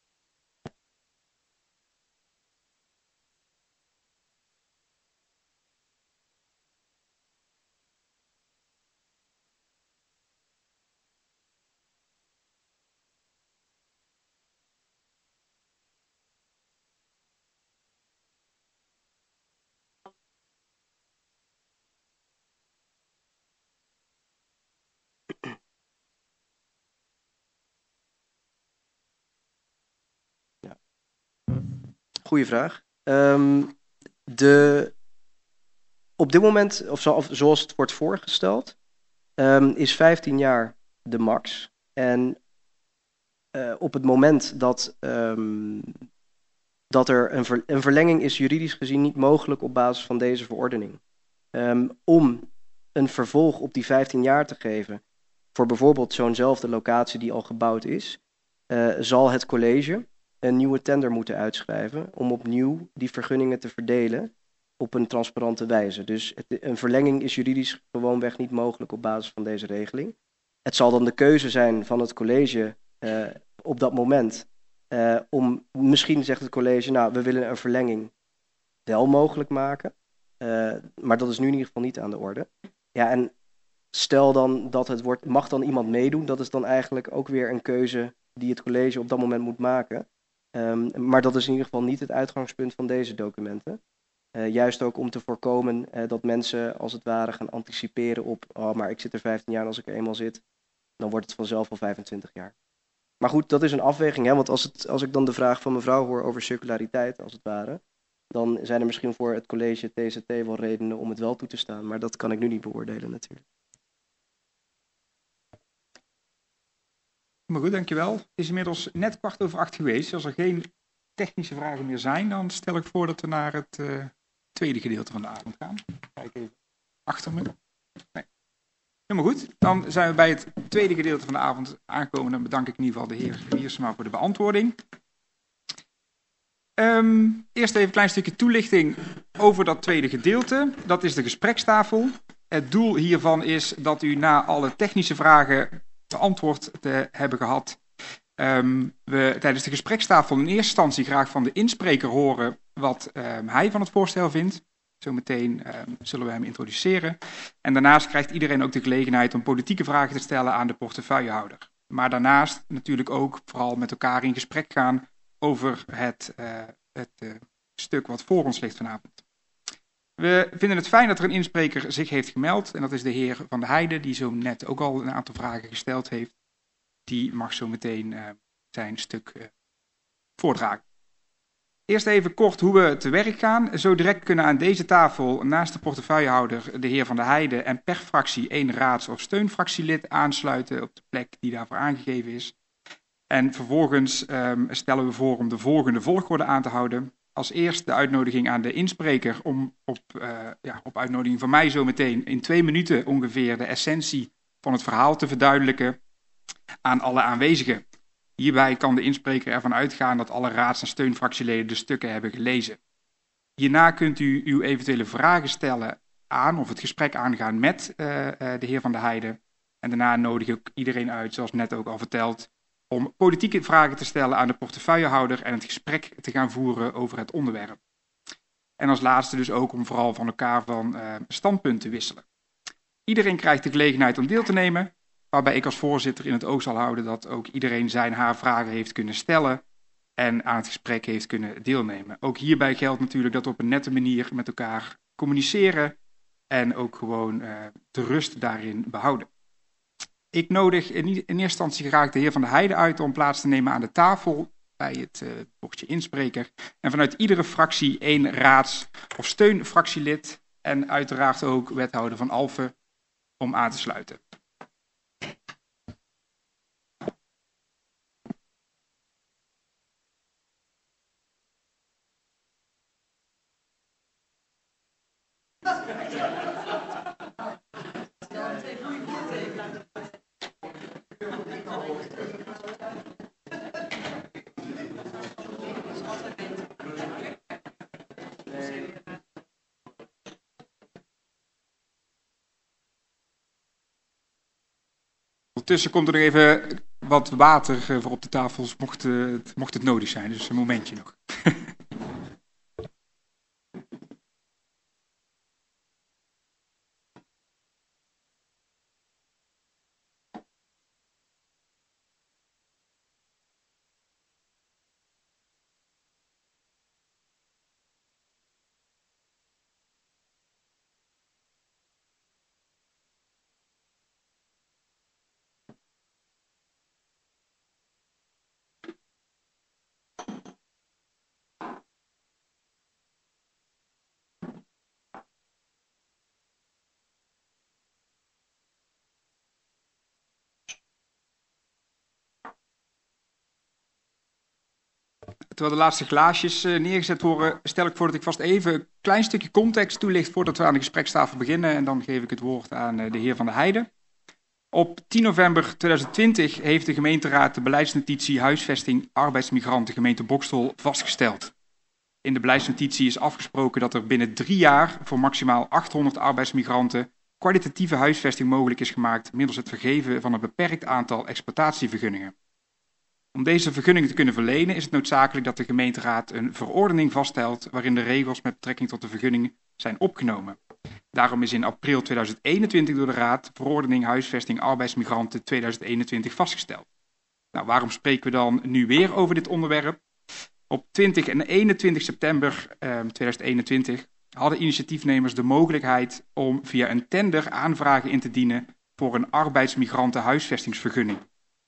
Goeie vraag. Um, de, op dit moment, of, zo, of zoals het wordt voorgesteld, um, is vijftien jaar de max. En uh, op het moment dat, um, dat er een, ver, een verlenging is juridisch gezien niet mogelijk op basis van deze verordening. Um, om een vervolg op die vijftien jaar te geven, voor bijvoorbeeld zo'nzelfde locatie die al gebouwd is, uh, zal het college een nieuwe tender moeten uitschrijven om opnieuw die vergunningen te verdelen op een transparante wijze. Dus het, een verlenging is juridisch gewoonweg niet mogelijk op basis van deze regeling. Het zal dan de keuze zijn van het college uh, op dat moment uh, om, misschien zegt het college, nou, we willen een verlenging wel mogelijk maken, uh, maar dat is nu in ieder geval niet aan de orde. Ja, en stel dan dat het wordt, mag dan iemand meedoen, dat is dan eigenlijk ook weer een keuze die het college op dat moment moet maken. Um, maar dat is in ieder geval niet het uitgangspunt van deze documenten. Uh, juist ook om te voorkomen uh, dat mensen als het ware gaan anticiperen op, oh, maar ik zit er vijftien jaar en als ik er eenmaal zit, dan wordt het vanzelf al vijfentwintig jaar. Maar goed, dat is een afweging, hè? Want als, het, als ik dan de vraag van mevrouw hoor over circulariteit, als het ware, dan zijn er misschien voor het college T Z T wel redenen om het wel toe te staan, maar dat kan ik nu niet beoordelen natuurlijk.
Maar goed, dankjewel. Het is inmiddels net kwart over acht geweest. Als er geen technische vragen meer zijn, dan stel ik voor dat we naar het uh, tweede gedeelte van de avond gaan. Kijk even achter me. Nee. Helemaal goed. Dan zijn we bij het tweede gedeelte van de avond aangekomen. Dan bedank ik in ieder geval de heer Wiersma voor de beantwoording. Um, eerst even een klein stukje toelichting over dat tweede gedeelte. Dat is de gesprekstafel. Het doel hiervan is dat u na alle technische vragen beantwoord te hebben gehad, um, we tijdens de gesprekstafel in eerste instantie graag van de inspreker horen wat um, hij van het voorstel vindt. Zometeen um, zullen we hem introduceren. En daarnaast krijgt iedereen ook de gelegenheid om politieke vragen te stellen aan de portefeuillehouder. Maar daarnaast natuurlijk ook vooral met elkaar in gesprek gaan over het, uh, het uh, stuk wat voor ons ligt vanavond. We vinden het fijn dat er een inspreker zich heeft gemeld. En dat is de heer Van de Heijden, die zo net ook al een aantal vragen gesteld heeft. Die mag zo meteen uh, zijn stuk uh, voordragen. Eerst even kort hoe we te werk gaan. Zo direct kunnen aan deze tafel naast de portefeuillehouder de heer Van der Heijden en per fractie één raads- of steunfractielid aansluiten op de plek die daarvoor aangegeven is. En vervolgens um, stellen we voor om de volgende volgorde aan te houden. Als eerst de uitnodiging aan de inspreker om op, uh, ja, op uitnodiging van mij zometeen in twee minuten ongeveer de essentie van het verhaal te verduidelijken aan alle aanwezigen. Hierbij kan de inspreker ervan uitgaan dat alle raads- en steunfractieleden de stukken hebben gelezen. Hierna kunt u uw eventuele vragen stellen aan of het gesprek aangaan met uh, uh, de heer Van der Heijden. En daarna nodig ik iedereen uit, zoals net ook al verteld, om politieke vragen te stellen aan de portefeuillehouder en het gesprek te gaan voeren over het onderwerp. En als laatste dus ook om vooral van elkaar van uh, standpunt te wisselen. Iedereen krijgt de gelegenheid om deel te nemen, waarbij ik als voorzitter in het oog zal houden dat ook iedereen zijn haar vragen heeft kunnen stellen en aan het gesprek heeft kunnen deelnemen. Ook hierbij geldt natuurlijk dat we op een nette manier met elkaar communiceren en ook gewoon uh, de rust daarin behouden. Ik nodig in, in eerste instantie graag de heer Van der Heijden uit om plaats te nemen aan de tafel bij het uh, bordje inspreker. En vanuit iedere fractie één raads- of steunfractielid en uiteraard ook wethouder Van Alphen om aan te sluiten. Ondertussen komt er nog even wat water voor op de tafels, mocht, uh, mocht het nodig zijn. Dus een momentje nog. Terwijl de laatste glaasjes neergezet worden, stel ik voor dat ik vast even een klein stukje context toelicht voordat we aan de gesprekstafel beginnen. En dan geef ik het woord aan de heer Van der Heijden. Op tien november tweeduizend twintig heeft de gemeenteraad de beleidsnotitie huisvesting arbeidsmigranten gemeente Boxtel vastgesteld. In de beleidsnotitie is afgesproken dat er binnen drie jaar voor maximaal achthonderd arbeidsmigranten kwalitatieve huisvesting mogelijk is gemaakt middels het vergeven van een beperkt aantal exploitatievergunningen. Om deze vergunning te kunnen verlenen is het noodzakelijk dat de gemeenteraad een verordening vaststelt waarin de regels met betrekking tot de vergunning zijn opgenomen. Daarom is in april tweeduizend eenentwintig door de Raad verordening huisvesting arbeidsmigranten tweeduizend eenentwintig vastgesteld. Nou, waarom spreken we dan nu weer over dit onderwerp? Op twintig en eenentwintig september eh, tweeduizend eenentwintig hadden initiatiefnemers de mogelijkheid om via een tender aanvragen in te dienen voor een arbeidsmigranten huisvestingsvergunning.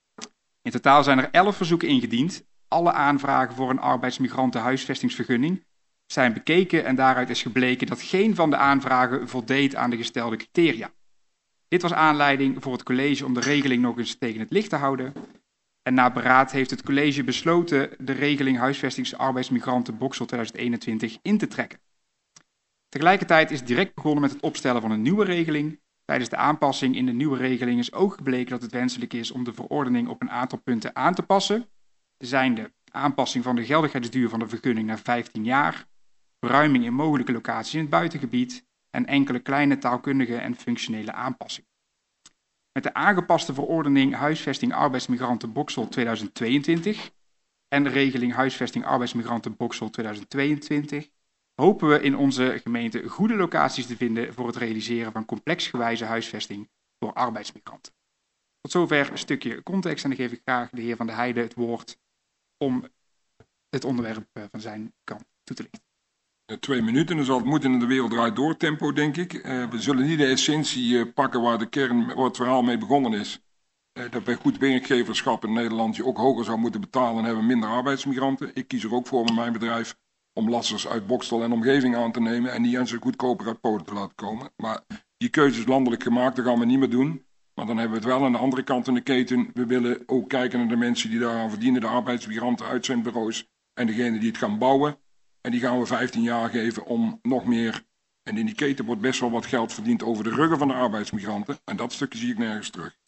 In totaal zijn er elf verzoeken ingediend. Alle aanvragen voor een arbeidsmigranten huisvestingsvergunning zijn bekeken en daaruit is gebleken dat geen van de aanvragen voldeed aan de gestelde criteria. Dit was aanleiding voor het college om de regeling nog eens tegen het licht te houden. En na beraad heeft het college besloten de regeling huisvestingsarbeidsmigranten Boxtel tweeduizend eenentwintig in te trekken. Tegelijkertijd is direct begonnen met het opstellen van een nieuwe regeling. Tijdens de aanpassing in de nieuwe regeling is ook gebleken dat het wenselijk is om de verordening op een aantal punten aan te passen. Er zijn de aanpassing van de geldigheidsduur van de vergunning naar vijftien jaar, verruiming in mogelijke locaties in het buitengebied en enkele kleine taalkundige en functionele aanpassingen. Met de aangepaste verordening huisvesting arbeidsmigranten Boxtel tweeduizend tweeëntwintig en de regeling huisvesting arbeidsmigranten Boxtel tweeduizend tweeëntwintig hopen we in onze gemeente goede locaties te vinden voor het realiseren van complexgewijze huisvesting voor arbeidsmigranten. Tot zover een stukje context en dan geef ik graag de heer Van der Heijden het woord om het onderwerp van zijn kant toe te lichten.
Twee minuten, dan zal het moeten in de wereld draait door tempo, denk ik. Uh, we zullen niet de essentie uh, pakken waar de kern, waar het verhaal mee begonnen is. Uh, dat bij goed werkgeverschap in Nederland je ook hoger zou moeten betalen en hebben minder arbeidsmigranten. Ik kies er ook voor met mijn bedrijf om lassers uit Bokstel en omgeving aan te nemen en die mensen goedkoper uit Polen te laten komen. Maar die keuze is landelijk gemaakt, dat gaan we niet meer doen. Maar dan hebben we het wel aan de andere kant van de keten. We willen ook kijken naar de mensen die daaraan verdienen, de arbeidsmigranten uit zijn bureaus en degene die het gaan bouwen. En die gaan we vijftien jaar geven om nog meer. En in die keten wordt best wel wat geld verdiend over de ruggen van de arbeidsmigranten. En dat stukje zie ik nergens terug.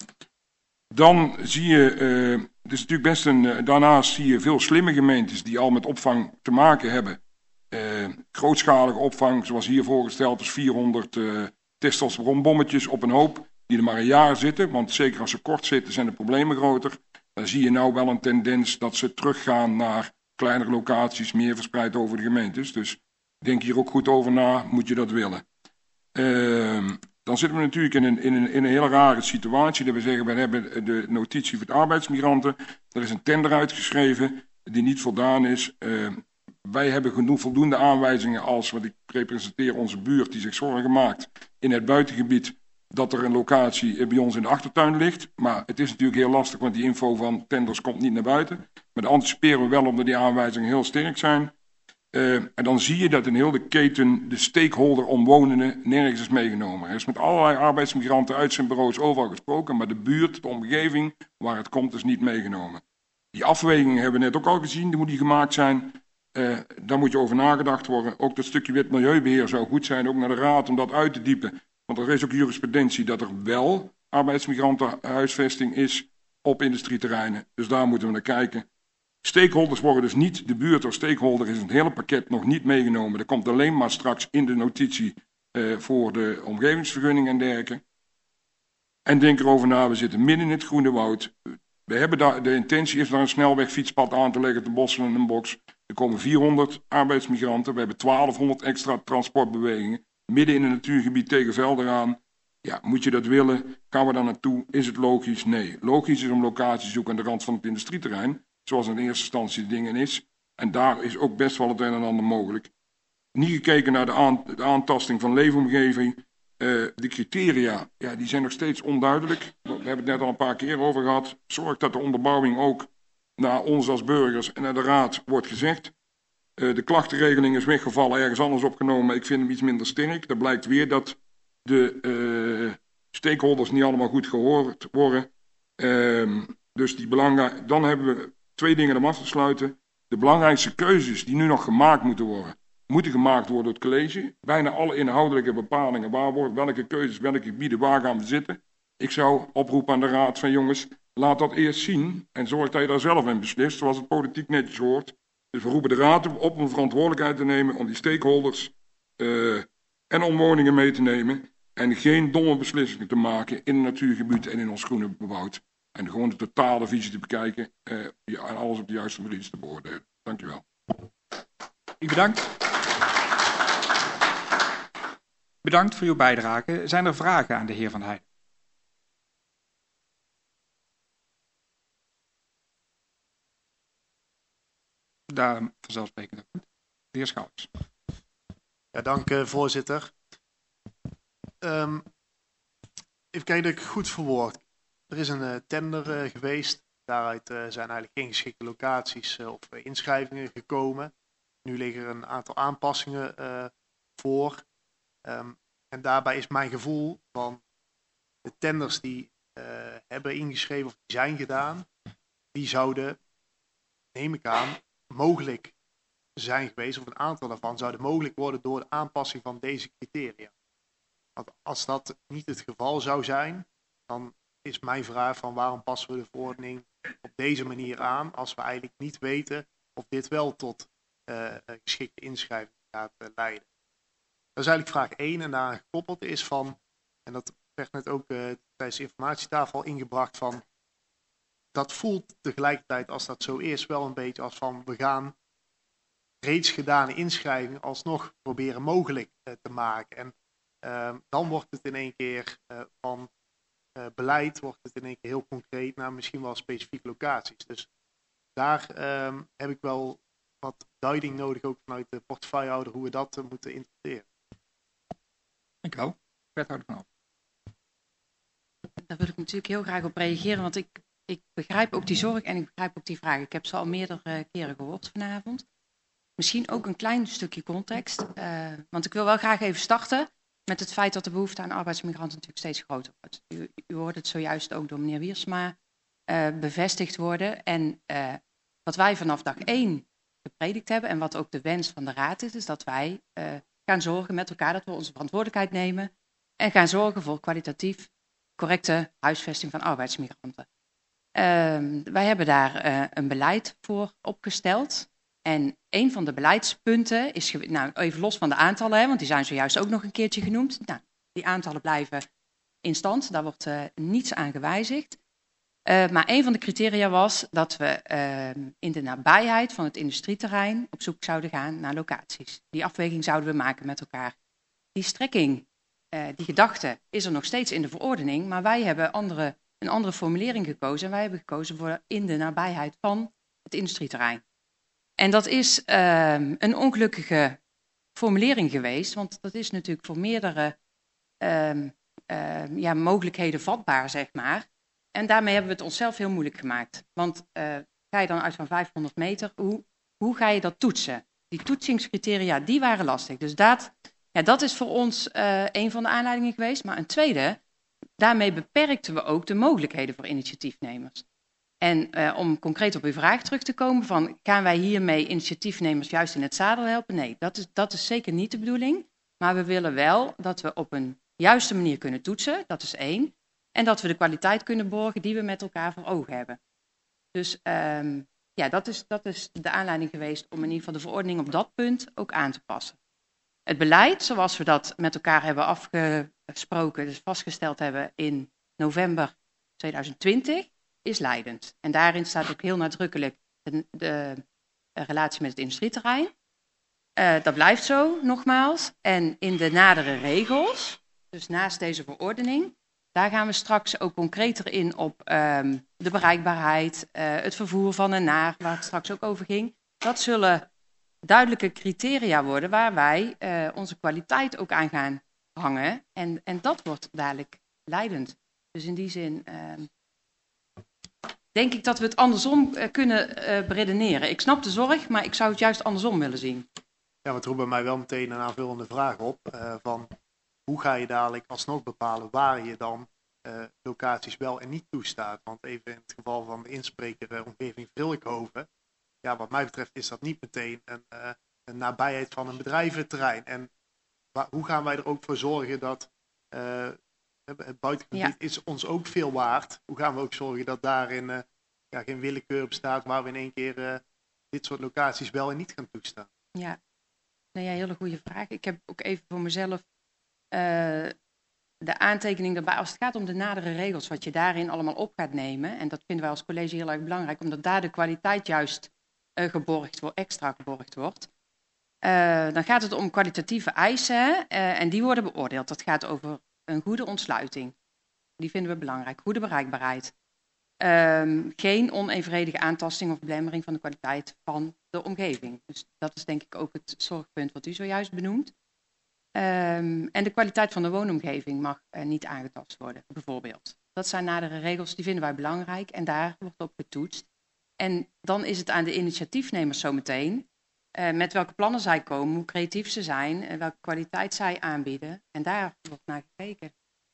Dan zie je, uh, het is natuurlijk best een, uh, daarnaast zie je veel slimme gemeentes die al met opvang te maken hebben. Uh, grootschalige opvang, zoals hier voorgesteld, is vierhonderd uh, testosteronbommetjes op een hoop, die er maar een jaar zitten. Want zeker als ze kort zitten, zijn de problemen groter. Dan zie je nou wel een tendens dat ze teruggaan naar kleinere locaties, meer verspreid over de gemeentes. Dus denk hier ook goed over na, moet je dat willen. Uh, dan zitten we natuurlijk in een, in, een, in een hele rare situatie. Dat we zeggen, we hebben de notitie voor de arbeidsmigranten. Er is een tender uitgeschreven die niet voldaan is. Uh, wij hebben genoeg voldoende aanwijzingen als, want ik representeer onze buurt die zich zorgen maakt in het buitengebied, dat er een locatie bij ons in de achtertuin ligt. Maar het is natuurlijk heel lastig, want die info van tenders komt niet naar buiten. Maar dan anticiperen we wel omdat die aanwijzingen heel sterk zijn. Uh, en dan zie je dat in heel de keten de stakeholder omwonenden nergens is meegenomen. Er is met allerlei arbeidsmigranten uit zijn bureaus overal gesproken, maar de buurt, de omgeving waar het komt, is niet meegenomen. Die afwegingen hebben we net ook al gezien, die moet die gemaakt zijn. Uh, daar moet je over nagedacht worden. Ook dat stukje wet milieubeheer zou goed zijn, ook naar de raad om dat uit te diepen. Want er is ook jurisprudentie dat er wel arbeidsmigrantenhuisvesting is op industrieterreinen. Dus daar moeten we naar kijken. Stakeholders worden dus niet, de buurt als stakeholder is het hele pakket nog niet meegenomen. Dat komt alleen maar straks in de notitie uh, voor de omgevingsvergunning en dergelijke. En denk erover na, we zitten midden in het groene woud. We hebben daar, de intentie is daar een snelwegfietspad aan te leggen te Bossen en een box. Er komen vierhonderd arbeidsmigranten, we hebben twaalfhonderd extra transportbewegingen. Midden in een natuurgebied tegen velden aan. Ja, moet je dat willen? Gaan we daar naartoe? Is het logisch? Nee. Logisch is om locaties te zoeken aan de rand van het industrieterrein, zoals in eerste instantie de dingen is. En daar is ook best wel het een en ander mogelijk. Niet gekeken naar de, aan, de aantasting van leefomgeving. Uh, de criteria, ja, die zijn nog steeds onduidelijk. We hebben het net al een paar keer over gehad. Zorg dat de onderbouwing ook naar ons als burgers en naar de raad wordt gezegd. Uh, de klachtenregeling is weggevallen, ergens anders opgenomen. Ik vind hem iets minder sterk. Dat blijkt weer dat de uh, stakeholders niet allemaal goed gehoord worden. Uh, dus die belangrijk. Dan hebben we twee dingen om af te sluiten. De belangrijkste keuzes die nu nog gemaakt moeten worden, moeten gemaakt worden door het college. Bijna alle inhoudelijke bepalingen, waar wordt welke keuzes, welke gebieden, waar gaan we zitten. Ik zou oproepen aan de raad van jongens, laat dat eerst zien en zorg dat je daar zelf in beslist, zoals het politiek netjes hoort. Dus we roepen de raad op om verantwoordelijkheid te nemen om die stakeholders uh, en omwoningen mee te nemen en geen domme beslissingen te maken in het natuurgebied en in ons groene bebouwd. En gewoon de totale visie te bekijken uh, ja, en alles op de juiste manier te beoordelen. Dankjewel.
U bedankt. Bedankt voor uw bijdrage. Zijn er vragen aan de heer Van Heijden? Daar vanzelfsprekend ook goed. De heer Schouders.
Ja, dank uh, voorzitter. Um, even kijken dat ik goed verwoord. Er is een uh, tender uh, geweest. Daaruit uh, zijn eigenlijk geen geschikte locaties uh, of uh, inschrijvingen gekomen. Nu liggen er een aantal aanpassingen uh, voor. Um, en daarbij is mijn gevoel van de tenders die uh, hebben ingeschreven of die zijn gedaan, die zouden, neem ik aan, mogelijk zijn geweest, of een aantal daarvan zouden mogelijk worden door de aanpassing van deze criteria. Want als dat niet het geval zou zijn, dan is mijn vraag van waarom passen we de verordening op deze manier aan, als we eigenlijk niet weten of dit wel tot uh, geschikte inschrijving gaat uh, leiden. Dat is eigenlijk vraag één en daaraan gekoppeld is van, en dat werd net ook uh, tijdens de informatietafel ingebracht van, dat voelt tegelijkertijd als dat zo is wel een beetje als van we gaan reeds gedane inschrijvingen alsnog proberen mogelijk uh, te maken. En uh, dan wordt het in één keer uh, van uh, beleid, wordt het in één keer heel concreet naar misschien wel specifieke locaties. Dus daar uh, heb ik wel wat duiding nodig ook vanuit de portefeuillehouder hoe we dat uh, moeten interpreteren.
Dank u wel. Wethouder Van Alphen.
Daar wil ik natuurlijk heel graag op reageren, want ik, ik begrijp ook die zorg en ik begrijp ook die vraag. Ik heb ze al meerdere keren gehoord vanavond. Misschien ook een klein stukje context. Uh, want ik wil wel graag even starten met het feit dat de behoefte aan arbeidsmigranten natuurlijk steeds groter wordt. U, u hoorde het zojuist ook door meneer Wiersma uh, bevestigd worden. En uh, wat wij vanaf dag één gepredikt hebben en wat ook de wens van de Raad is, is dat wij uh, gaan zorgen met elkaar dat we onze verantwoordelijkheid nemen en gaan zorgen voor kwalitatief correcte huisvesting van arbeidsmigranten. Uh, wij hebben daar uh, een beleid voor opgesteld. En een van de beleidspunten is, nou even los van de aantallen, hè, want die zijn zojuist ook nog een keertje genoemd. Nou, die aantallen blijven in stand, daar wordt uh, niets aan gewijzigd. Uh, maar een van de criteria was dat we uh, in de nabijheid van het industrieterrein op zoek zouden gaan naar locaties. Die afweging zouden we maken met elkaar. Die strekking, uh, die gedachte is er nog steeds in de verordening, maar wij hebben andere, een andere formulering gekozen. En wij hebben gekozen voor in de nabijheid van het industrieterrein. En dat is uh, een ongelukkige formulering geweest, want dat is natuurlijk voor meerdere uh, uh, ja, mogelijkheden vatbaar, zeg maar. En daarmee hebben we het onszelf heel moeilijk gemaakt. Want uh, ga je dan uit van vijfhonderd meter, hoe, hoe ga je dat toetsen? Die toetsingscriteria, die waren lastig. Dus dat, ja, dat is voor ons uh, een van de aanleidingen geweest. Maar een tweede, daarmee beperkten we ook de mogelijkheden voor initiatiefnemers. En uh, om concreet op uw vraag terug te komen van, gaan wij hiermee initiatiefnemers juist in het zadel helpen? Nee, dat is, dat is zeker niet de bedoeling. Maar we willen wel dat we op een juiste manier kunnen toetsen, dat is één. En dat we de kwaliteit kunnen borgen die we met elkaar voor ogen hebben. Dus um, ja, dat is, dat is de aanleiding geweest om in ieder geval de verordening op dat punt ook aan te passen. Het beleid, zoals we dat met elkaar hebben afgesproken, dus vastgesteld hebben in november tweeduizend twintig, is leidend. En daarin staat ook heel nadrukkelijk de, de, de relatie met het industrieterrein. Uh, dat blijft zo, nogmaals. En in de nadere regels, dus naast deze verordening, daar gaan we straks ook concreter in op um, de bereikbaarheid, uh, het vervoer van en naar, waar het straks ook over ging. Dat zullen duidelijke criteria worden waar wij uh, onze kwaliteit ook aan gaan hangen. En, en dat wordt dadelijk leidend. Dus in die zin uh, denk ik dat we het andersom uh, kunnen uh, beredeneren. Ik snap de zorg, maar ik zou het juist andersom willen zien.
Ja, maar het roept bij mij wel meteen een aanvullende vraag op. Uh, van hoe ga je dadelijk alsnog bepalen waar je dan uh, locaties wel en niet toestaat? Want even in het geval van de inspreker uh, omgeving Vrilkhoven, ja, wat mij betreft is dat niet meteen een, uh, een nabijheid van een bedrijventerrein. En waar, hoe gaan wij er ook voor zorgen dat uh, het buitengebied ja. is ons ook veel waard? Hoe gaan we ook zorgen dat daarin uh, ja, geen willekeur bestaat waar we in één keer uh, dit soort locaties wel en niet gaan toestaan?
Ja, nou ja, hele goede vraag. Ik heb ook even voor mezelf uh, de aantekening daarbij, als het gaat om de nadere regels, wat je daarin allemaal op gaat nemen, en dat vinden wij als college heel erg belangrijk, omdat daar de kwaliteit juist uh, geborgd wordt, extra geborgd wordt. Uh, dan gaat het om kwalitatieve eisen uh, en die worden beoordeeld. Dat gaat over een goede ontsluiting. Die vinden we belangrijk. Goede bereikbaarheid. Um, geen onevenredige aantasting of belemmering van de kwaliteit van de omgeving. Dus dat is denk ik ook het zorgpunt wat u zojuist benoemt. Um, en de kwaliteit van de woonomgeving mag uh, niet aangetast worden, bijvoorbeeld. Dat zijn nadere regels, die vinden wij belangrijk en daar wordt op getoetst. En dan is het aan de initiatiefnemers zometeen, uh, met welke plannen zij komen, hoe creatief ze zijn, en welke kwaliteit zij aanbieden. En daar wordt naar gekeken.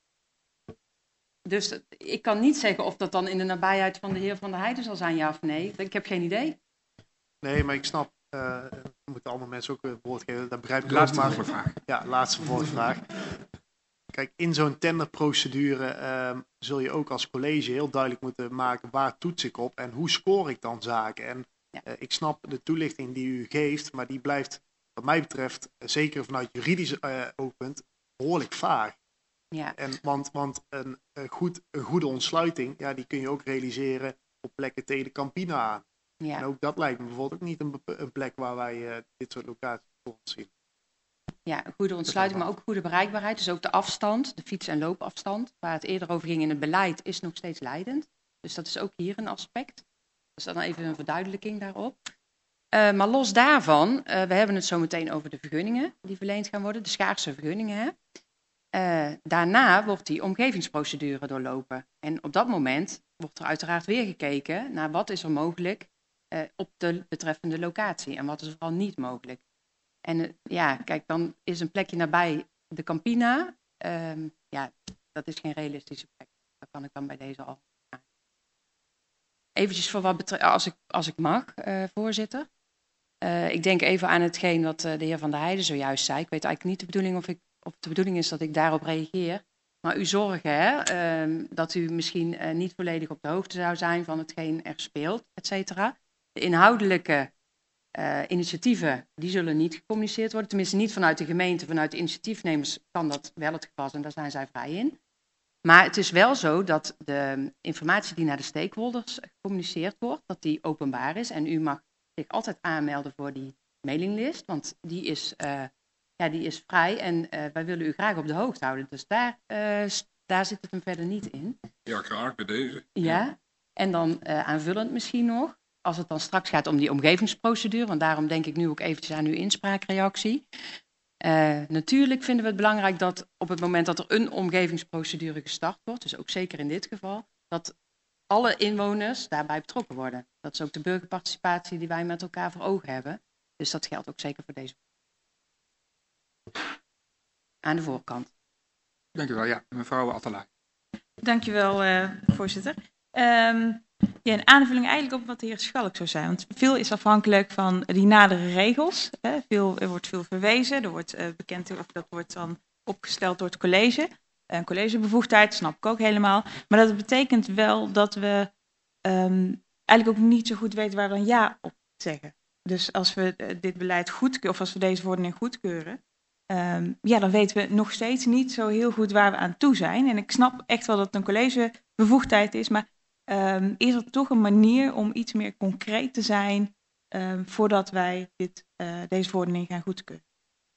Dus ik kan niet zeggen of dat dan in de nabijheid van de heer Van der Heijden zal zijn, ja of nee. Ik heb geen idee.
Nee, maar ik snap, uh, we moeten allemaal mensen ook het woord geven, dat begrijp ik ook.
Laatste
maar,
vervolgvraag.
Ja, laatste vervolgvraag. Kijk, in zo'n tenderprocedure uh, zul je ook als college heel duidelijk moeten maken waar toets ik op en hoe score ik dan zaken. En ja. uh, ik snap de toelichting die u geeft, maar die blijft wat mij betreft, uh, zeker vanuit juridisch uh, oogpunt, behoorlijk vaag.
Ja.
En, want want een, een, goed, een goede ontsluiting, ja, die kun je ook realiseren op plekken tegen de Campina aan. Ja. En ook dat lijkt me bijvoorbeeld ook niet een, een plek waar wij uh, dit soort locaties voor ons zien.
Ja, een goede ontsluiting, maar ook goede bereikbaarheid. Dus ook de afstand, de fiets- en loopafstand, waar het eerder over ging in het beleid, is nog steeds leidend. Dus dat is ook hier een aspect. Dus dan even een verduidelijking daarop. Uh, maar los daarvan, uh, we hebben het zo meteen over de vergunningen die verleend gaan worden, de schaarse vergunningen. Hè? Uh, daarna wordt die omgevingsprocedure doorlopen. En op dat moment wordt er uiteraard weer gekeken naar wat is er mogelijk uh, op de betreffende locatie en wat is vooral niet mogelijk. En uh, ja, kijk, dan is een plekje nabij de Campina, uh, ja, dat is geen realistische plek. Dat kan ik dan bij deze al. Eventjes voor wat betreft, als ik, als ik mag, uh, voorzitter. Uh, ik denk even aan hetgeen wat uh, de heer Van der Heijden zojuist zei. Ik weet eigenlijk niet de bedoeling of, ik, of de bedoeling is dat ik daarop reageer. Maar uw zorgen, hè, uh, dat u misschien uh, niet volledig op de hoogte zou zijn van hetgeen er speelt, et cetera. De inhoudelijke uh, initiatieven, die zullen niet gecommuniceerd worden. Tenminste niet vanuit de gemeente, vanuit de initiatiefnemers kan dat wel het geval zijn. Daar zijn zij vrij in. Maar het is wel zo dat de informatie die naar de stakeholders gecommuniceerd wordt, dat die openbaar is. En u mag zich altijd aanmelden voor die mailinglist, want die is, uh, ja, die is vrij en uh, wij willen u graag op de hoogte houden. Dus daar, uh, daar zit het hem verder niet in.
Ja, graag bij deze.
Ja, en dan uh, aanvullend misschien nog, als het dan straks gaat om die omgevingsprocedure, want daarom denk ik nu ook eventjes aan uw inspraakreactie. Uh, natuurlijk vinden we het belangrijk dat op het moment dat er een omgevingsprocedure gestart wordt, dus ook zeker in dit geval, dat alle inwoners daarbij betrokken worden. Dat is ook de burgerparticipatie die wij met elkaar voor ogen hebben. Dus dat geldt ook zeker voor deze. Aan de voorkant.
Dank u wel, ja. Mevrouw Atterlui.
Dank je wel, uh, voorzitter. Um, ja, een aanvulling eigenlijk op wat de heer Schalk zou zijn. Want veel is afhankelijk van die nadere regels. Hè. Veel, er wordt veel verwezen. Er wordt uh, bekend, of dat wordt dan opgesteld door het college. Een collegebevoegdheid, snap ik ook helemaal. Maar dat betekent wel dat we um, eigenlijk ook niet zo goed weten waar we een ja op zeggen. Dus als we uh, dit beleid goedkeuren, of als we deze verordening goedkeuren, um, ja, dan weten we nog steeds niet zo heel goed waar we aan toe zijn. En ik snap echt wel dat het een collegebevoegdheid is, maar um, is er toch een manier om iets meer concreet te zijn um, voordat wij dit, uh, deze verordening gaan goedkeuren?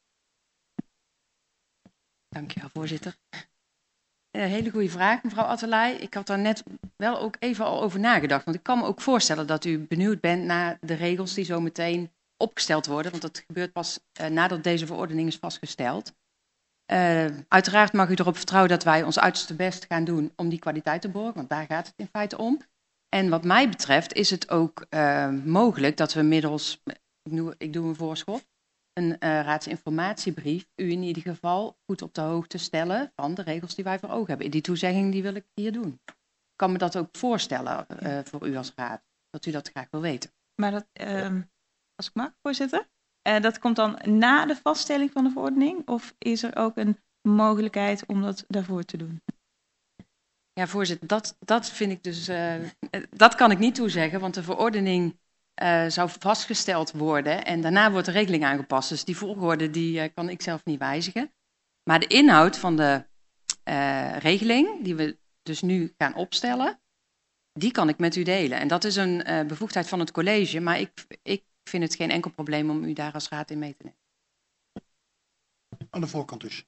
Dank je wel, voorzitter. Een uh, hele goede vraag, mevrouw Atterlui. Ik had daar net wel ook even al over nagedacht. Want ik kan me ook voorstellen dat u benieuwd bent naar de regels die zo meteen opgesteld worden. Want dat gebeurt pas uh, nadat deze verordening is vastgesteld. Uh, uiteraard mag u erop vertrouwen dat wij ons uiterste best gaan doen om die kwaliteit te borgen. Want daar gaat het in feite om. En wat mij betreft is het ook uh, mogelijk dat we middels, ik doe, ik doe een voorschot, een uh, raadsinformatiebrief u in ieder geval goed op de hoogte stellen van de regels die wij voor ogen hebben. Die toezegging die wil ik hier doen. Ik kan me dat ook voorstellen uh, voor u als raad, dat u dat graag wil weten.
Maar dat, uh, als ik mag, voorzitter, uh, dat komt dan na de vaststelling van de verordening? Of is er ook een mogelijkheid om dat daarvoor te doen?
Ja, voorzitter, dat, dat vind ik dus, uh, dat kan ik niet toezeggen, want de verordening Uh, zou vastgesteld worden en daarna wordt de regeling aangepast. Dus die volgorde die, uh, kan ik zelf niet wijzigen. Maar de inhoud van de uh, regeling, die we dus nu gaan opstellen, die kan ik met u delen. En dat is een uh, bevoegdheid van het college, maar ik, ik vind het geen enkel probleem om u daar als raad in mee te nemen.
Aan de voorkant dus.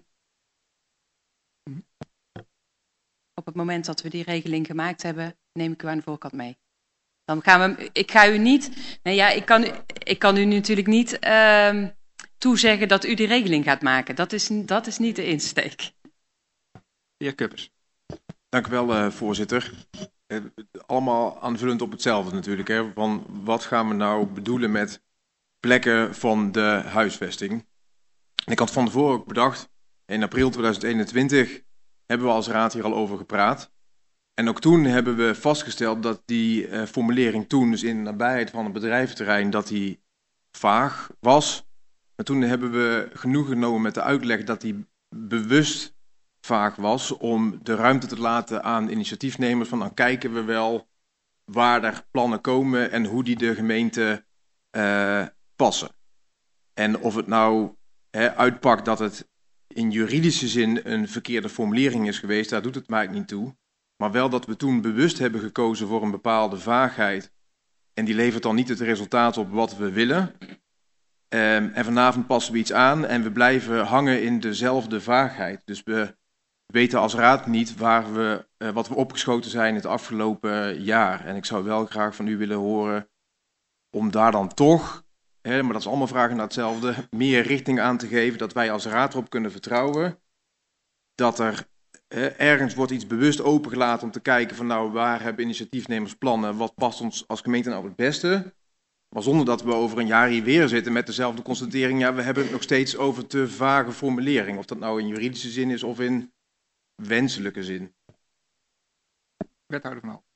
Op het moment dat we die regeling gemaakt hebben, neem ik u aan de voorkant mee. Dan gaan we, ik ga u niet, nou ja, ik kan, ik kan u natuurlijk niet uh, toezeggen dat u die regeling gaat maken. Dat is, dat is niet de insteek.
De heer Kuppers.
Dank u wel, uh, voorzitter. Uh, allemaal aanvullend op hetzelfde natuurlijk. Hè, van wat gaan we nou bedoelen met plekken van de huisvesting? En ik had van tevoren ook bedacht, in april tweeduizend eenentwintig hebben we als raad hier al over gepraat. En ook toen hebben we vastgesteld dat die uh, formulering toen, dus in de nabijheid van het bedrijventerrein, dat die vaag was. Maar toen hebben we genoeg genomen met de uitleg dat die bewust vaag was, om de ruimte te laten aan initiatiefnemers van dan kijken we wel waar er plannen komen en hoe die de gemeente uh, passen. En of het nou hè, uitpakt dat het in juridische zin een verkeerde formulering is geweest, daar doet het mij niet toe. Maar wel dat we toen bewust hebben gekozen voor een bepaalde vaagheid. En die levert dan niet het resultaat op wat we willen. Um, en vanavond passen we iets aan en we blijven hangen in dezelfde vaagheid. Dus we weten als raad niet waar we, uh, wat we opgeschoten zijn het afgelopen jaar. En ik zou wel graag van u willen horen om daar dan toch, hè, maar dat is allemaal vragen naar hetzelfde, meer richting aan te geven. Dat wij als raad erop kunnen vertrouwen dat er Uh, ergens wordt iets bewust opengelaten om te kijken van nou, waar hebben initiatiefnemers plannen, wat past ons als gemeente nou het beste. Maar zonder dat we over een jaar hier weer zitten met dezelfde constatering, ja, we hebben het nog steeds over te vage formulering. Of dat nou in juridische zin is of in wenselijke zin.
Wethouder Van Al.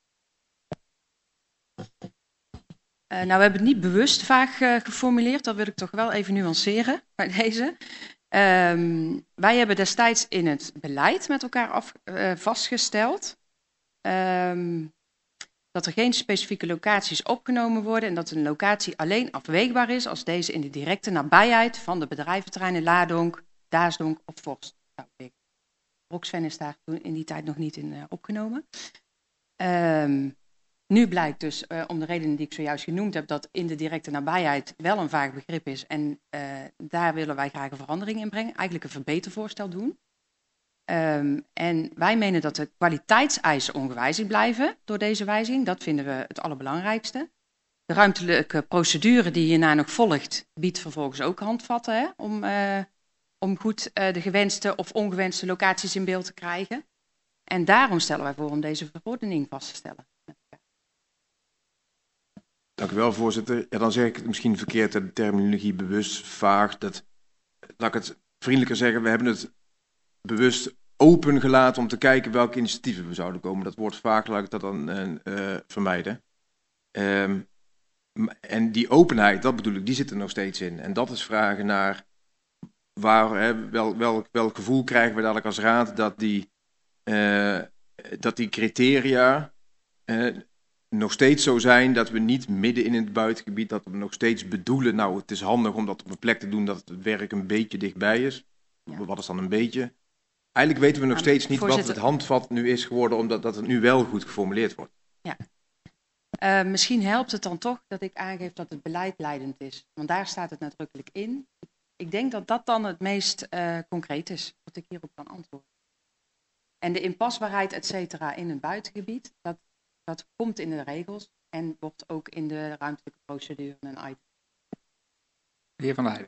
Uh, nou, we hebben het niet bewust vaag uh, geformuleerd. Dat wil ik toch wel even nuanceren bij deze. Um, wij hebben destijds in het beleid met elkaar af, uh, vastgesteld um, dat er geen specifieke locaties opgenomen worden en dat een locatie alleen afweegbaar is als deze in de directe nabijheid van de bedrijventerreinen Ladonk, Daasdonk of Vorst zou liggen. Roxven is daar toen in die tijd nog niet in uh, opgenomen. Um, nu blijkt dus, uh, om de redenen die ik zojuist genoemd heb, dat in de directe nabijheid wel een vaag begrip is. En uh, daar willen wij graag een verandering in brengen. Eigenlijk een verbetervoorstel doen. Um, en wij menen dat de kwaliteitseisen ongewijzigd blijven door deze wijziging. Dat vinden we het allerbelangrijkste. De ruimtelijke procedure die hierna nog volgt, biedt vervolgens ook handvatten hè, om, uh, om goed uh, de gewenste of ongewenste locaties in beeld te krijgen. En daarom stellen wij voor om deze verordening vast te stellen.
Dank u wel, voorzitter. Ja, dan zeg ik het misschien verkeerd, de terminologie bewust vaag. Dat, laat ik het vriendelijker zeggen, we hebben het bewust open gelaten om te kijken welke initiatieven we zouden komen. Dat woord vaag, laat ik dat dan uh, vermijden. Um, en die openheid, dat bedoel ik, die zit er nog steeds in. En dat is vragen naar waar, hè, wel, welk, welk gevoel krijgen we dadelijk als raad dat die, uh, dat die criteria uh, nog steeds zo zijn dat we niet midden in het buitengebied, dat we nog steeds bedoelen, nou het is handig om dat op een plek te doen dat het werk een beetje dichtbij is. Ja. Wat is dan een beetje? Eigenlijk weten we nog steeds niet wat het handvat nu is geworden, omdat dat het nu wel goed geformuleerd wordt.
Ja. Uh, misschien helpt het dan toch dat ik aangeef dat het beleid leidend is. Want daar staat het nadrukkelijk in. Ik denk dat dat dan het meest uh, concreet is, wat ik hierop kan antwoorden. En de inpasbaarheid, et cetera, in het buitengebied, dat, dat komt in de regels en wordt ook in de ruimtelijke procedure een item.
De heer Van Leijden.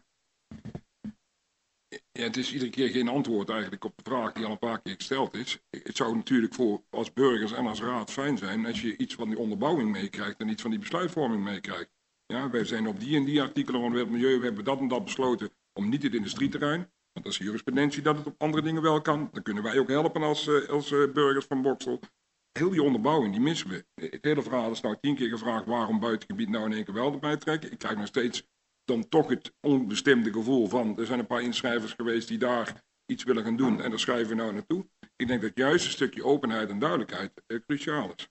Ja, het is iedere keer geen antwoord eigenlijk op de vraag die al een paar keer gesteld is. Het zou natuurlijk voor als burgers en als raad fijn zijn als je iets van die onderbouwing meekrijgt en iets van die besluitvorming meekrijgt. Ja, wij zijn op die en die artikelen van het milieu, we hebben dat en dat besloten om niet het industrieterrein, want dat is jurisprudentie dat het op andere dingen wel kan. Dan kunnen wij ook helpen als, als burgers van Boxtel. Heel die onderbouwing, die missen we. Het hele verhaal is nou tien keer gevraagd waarom buitengebied nou in één keer wel erbij trekken. Ik krijg nog steeds dan toch het onbestemde gevoel van, er zijn een paar inschrijvers geweest die daar iets willen gaan doen en daar schrijven we nou naartoe. Ik denk dat juist een stukje openheid en duidelijkheid eh, cruciaal is.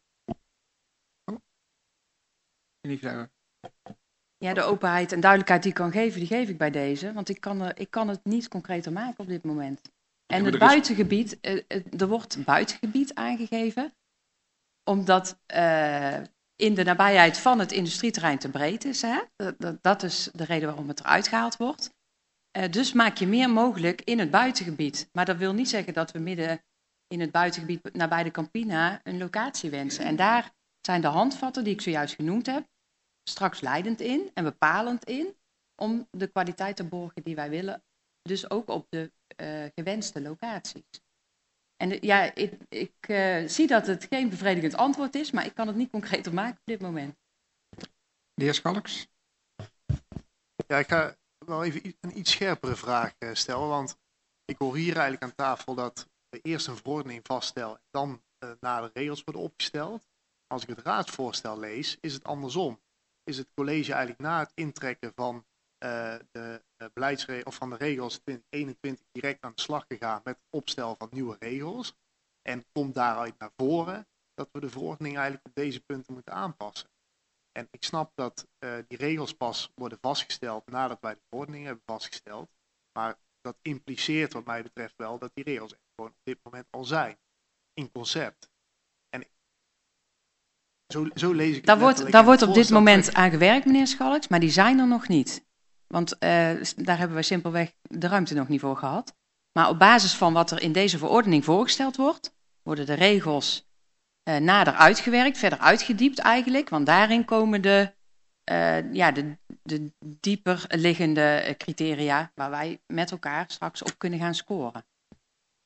Ja, de openheid en duidelijkheid die ik kan geven, die geef ik bij deze, want ik kan, er, ik kan het niet concreter maken op dit moment. En ja, het buitengebied, is... er wordt buitengebied aangegeven, omdat uh, in de nabijheid van het industrieterrein te breed is. Hè? Dat, dat is de reden waarom het eruit gehaald wordt. Uh, dus maak je meer mogelijk in het buitengebied. Maar dat wil niet zeggen dat we midden in het buitengebied nabij de Campina een locatie wensen. En daar zijn de handvatten die ik zojuist genoemd heb straks leidend in en bepalend in om de kwaliteit te borgen die wij willen. Dus ook op de uh, gewenste locaties. En de, ja, ik, ik uh, zie dat het geen bevredigend antwoord is, maar ik kan het niet concreter maken op dit moment.
De heer Schalks.
Ja, ik ga wel even een iets scherpere vraag uh, stellen, want ik hoor hier eigenlijk aan tafel dat we eerst een verordening vaststellen en dan uh, naar de regels worden opgesteld. Als ik het raadsvoorstel lees, is het andersom. Is het college eigenlijk na het intrekken van Uh, de uh, beleidsregels of van de regels twintig eenentwintig direct aan de slag gegaan met het opstel van nieuwe regels. En komt daaruit naar voren dat we de verordening eigenlijk op deze punten moeten aanpassen. En ik snap dat uh, die regels pas worden vastgesteld nadat wij de verordening hebben vastgesteld. Maar dat impliceert wat mij betreft wel dat die regels echt gewoon op dit moment al zijn. In concept. En zo, zo lees ik
daar
het
wordt, daar wordt op dit moment terug aan gewerkt, meneer Schalks, maar die zijn er nog niet. Want uh, daar hebben we simpelweg de ruimte nog niet voor gehad. Maar op basis van wat er in deze verordening voorgesteld wordt, worden de regels uh, nader uitgewerkt, verder uitgediept eigenlijk. Want daarin komen de, uh, ja, de, de dieper liggende criteria waar wij met elkaar straks op kunnen gaan scoren.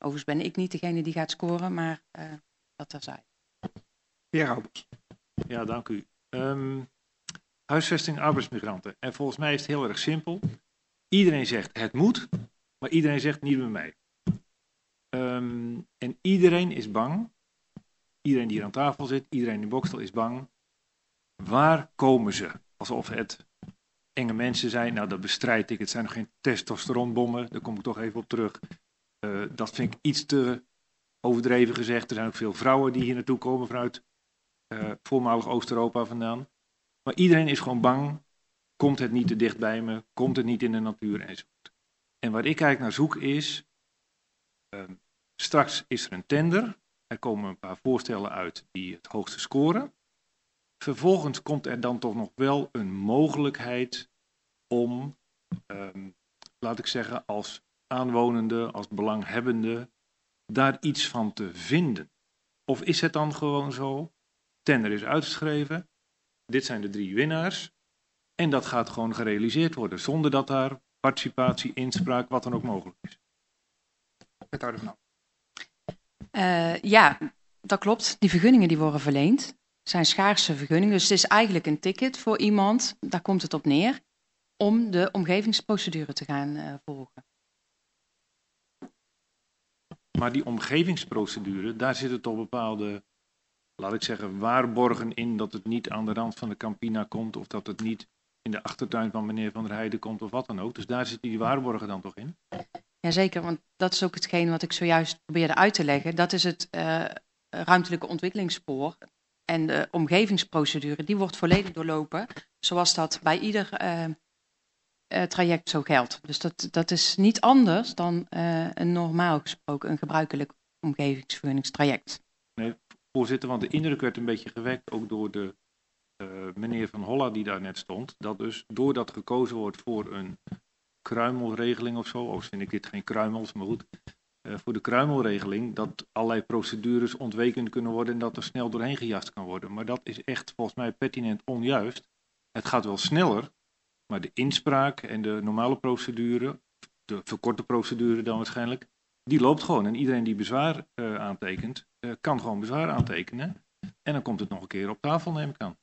Overigens ben ik niet degene die gaat scoren, maar uh, dat terzijde.
Heer Roubers.
Ja, dank u. Um, huisvesting arbeidsmigranten. En volgens mij is het heel erg simpel. Iedereen zegt het moet, maar iedereen zegt niet bij mij. Um, en iedereen is bang. Iedereen die hier aan tafel zit, iedereen in Bokstel is bang. Waar komen ze? Alsof het enge mensen zijn. Nou, dat bestrijd ik. Het zijn nog geen testosteronbommen. Daar kom ik toch even op terug. Uh, dat vind ik iets te overdreven gezegd. Er zijn ook veel vrouwen die hier naartoe komen vanuit uh, voormalig Oost-Europa vandaan. Maar iedereen is gewoon bang. Komt het niet te dicht bij me? Komt het niet in de natuur? Enzovoort. En waar ik eigenlijk naar zoek is... Uh, straks is er een tender. Er komen een paar voorstellen uit die het hoogste scoren. Vervolgens komt er dan toch nog wel een mogelijkheid om, um, laat ik zeggen, als aanwonende, als belanghebbende, daar iets van te vinden. Of is het dan gewoon zo, tender is uitgeschreven, dit zijn de drie winnaars, en dat gaat gewoon gerealiseerd worden, zonder dat daar participatie, inspraak, wat dan ook mogelijk is.
Wethouder Van Al.
Uh, ja, dat klopt. Die vergunningen die worden verleend. Zijn schaarse vergunningen. Dus het is eigenlijk een ticket voor iemand, daar komt het op neer, om de omgevingsprocedure te gaan uh, volgen.
Maar die omgevingsprocedure, daar zitten toch bepaalde, laat ik zeggen, waarborgen in dat het niet aan de rand van de Campina komt of dat het niet in de achtertuin van meneer Van der Heijden komt of wat dan ook. Dus daar zitten die waarborgen dan toch in?
Jazeker, want dat is ook hetgeen wat ik zojuist probeerde uit te leggen. Dat is het uh, ruimtelijke ontwikkelingsspoor. En de omgevingsprocedure, die wordt volledig doorlopen, zoals dat bij ieder uh, uh, traject zo geldt. Dus dat, dat is niet anders dan uh, een normaal gesproken, een gebruikelijk omgevingsvergunningstraject.
Nee, voorzitter, want de indruk werd een beetje gewekt, ook door de uh, meneer Van Holla die daar net stond, dat dus doordat gekozen wordt voor een kruimelregeling of zo, of vind ik dit geen kruimels, maar goed, uh, voor de kruimelregeling, dat allerlei procedures ontweken kunnen worden en dat er snel doorheen gejast kan worden. Maar dat is echt volgens mij pertinent onjuist. Het gaat wel sneller, maar de inspraak en de normale procedure, de verkorte procedure dan waarschijnlijk, die loopt gewoon. En iedereen die bezwaar uh, aantekent, uh, kan gewoon bezwaar aantekenen. En dan komt het nog een keer op tafel, neem ik aan.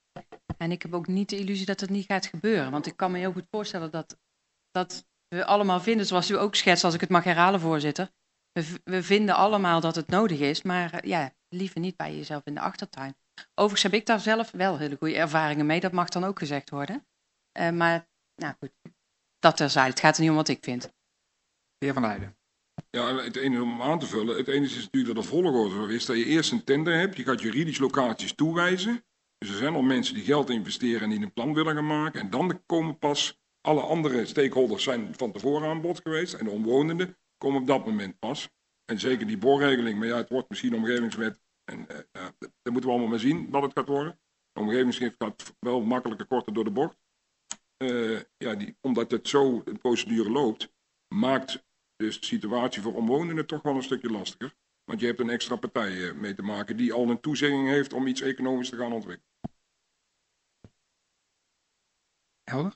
En ik heb ook niet de illusie dat het niet gaat gebeuren, want ik kan me heel goed voorstellen dat dat we allemaal vinden, zoals u ook schetst, als ik het mag herhalen, voorzitter. We, we vinden allemaal dat het nodig is, maar uh, ja, liever niet bij jezelf in de achtertuin. Overigens heb ik daar zelf wel hele goede ervaringen mee, dat mag dan ook gezegd worden. Uh, maar, nou goed, dat terzijde. Het gaat er niet om wat ik vind.
De heer Van Heijden.
Ja, het ene om aan te vullen. Het ene is natuurlijk dat de volgorde is dat je eerst een tender hebt. Je gaat juridisch locaties toewijzen. Dus er zijn al mensen die geld investeren en die een plan willen gaan maken. En dan komen pas... Alle andere stakeholders zijn van tevoren aan bod geweest en de omwonenden komen op dat moment pas. En zeker die boorregeling, maar ja, het wordt misschien omgevingswet. En uh, uh, dat moeten we allemaal maar zien dat het gaat worden. De omgevingswet gaat wel makkelijker korter door de bocht. Uh, ja, die, omdat het zo de procedure loopt, maakt dus de situatie voor omwonenden toch wel een stukje lastiger. Want je hebt een extra partij uh, mee te maken die al een toezegging heeft om iets economisch te gaan ontwikkelen.
Helder?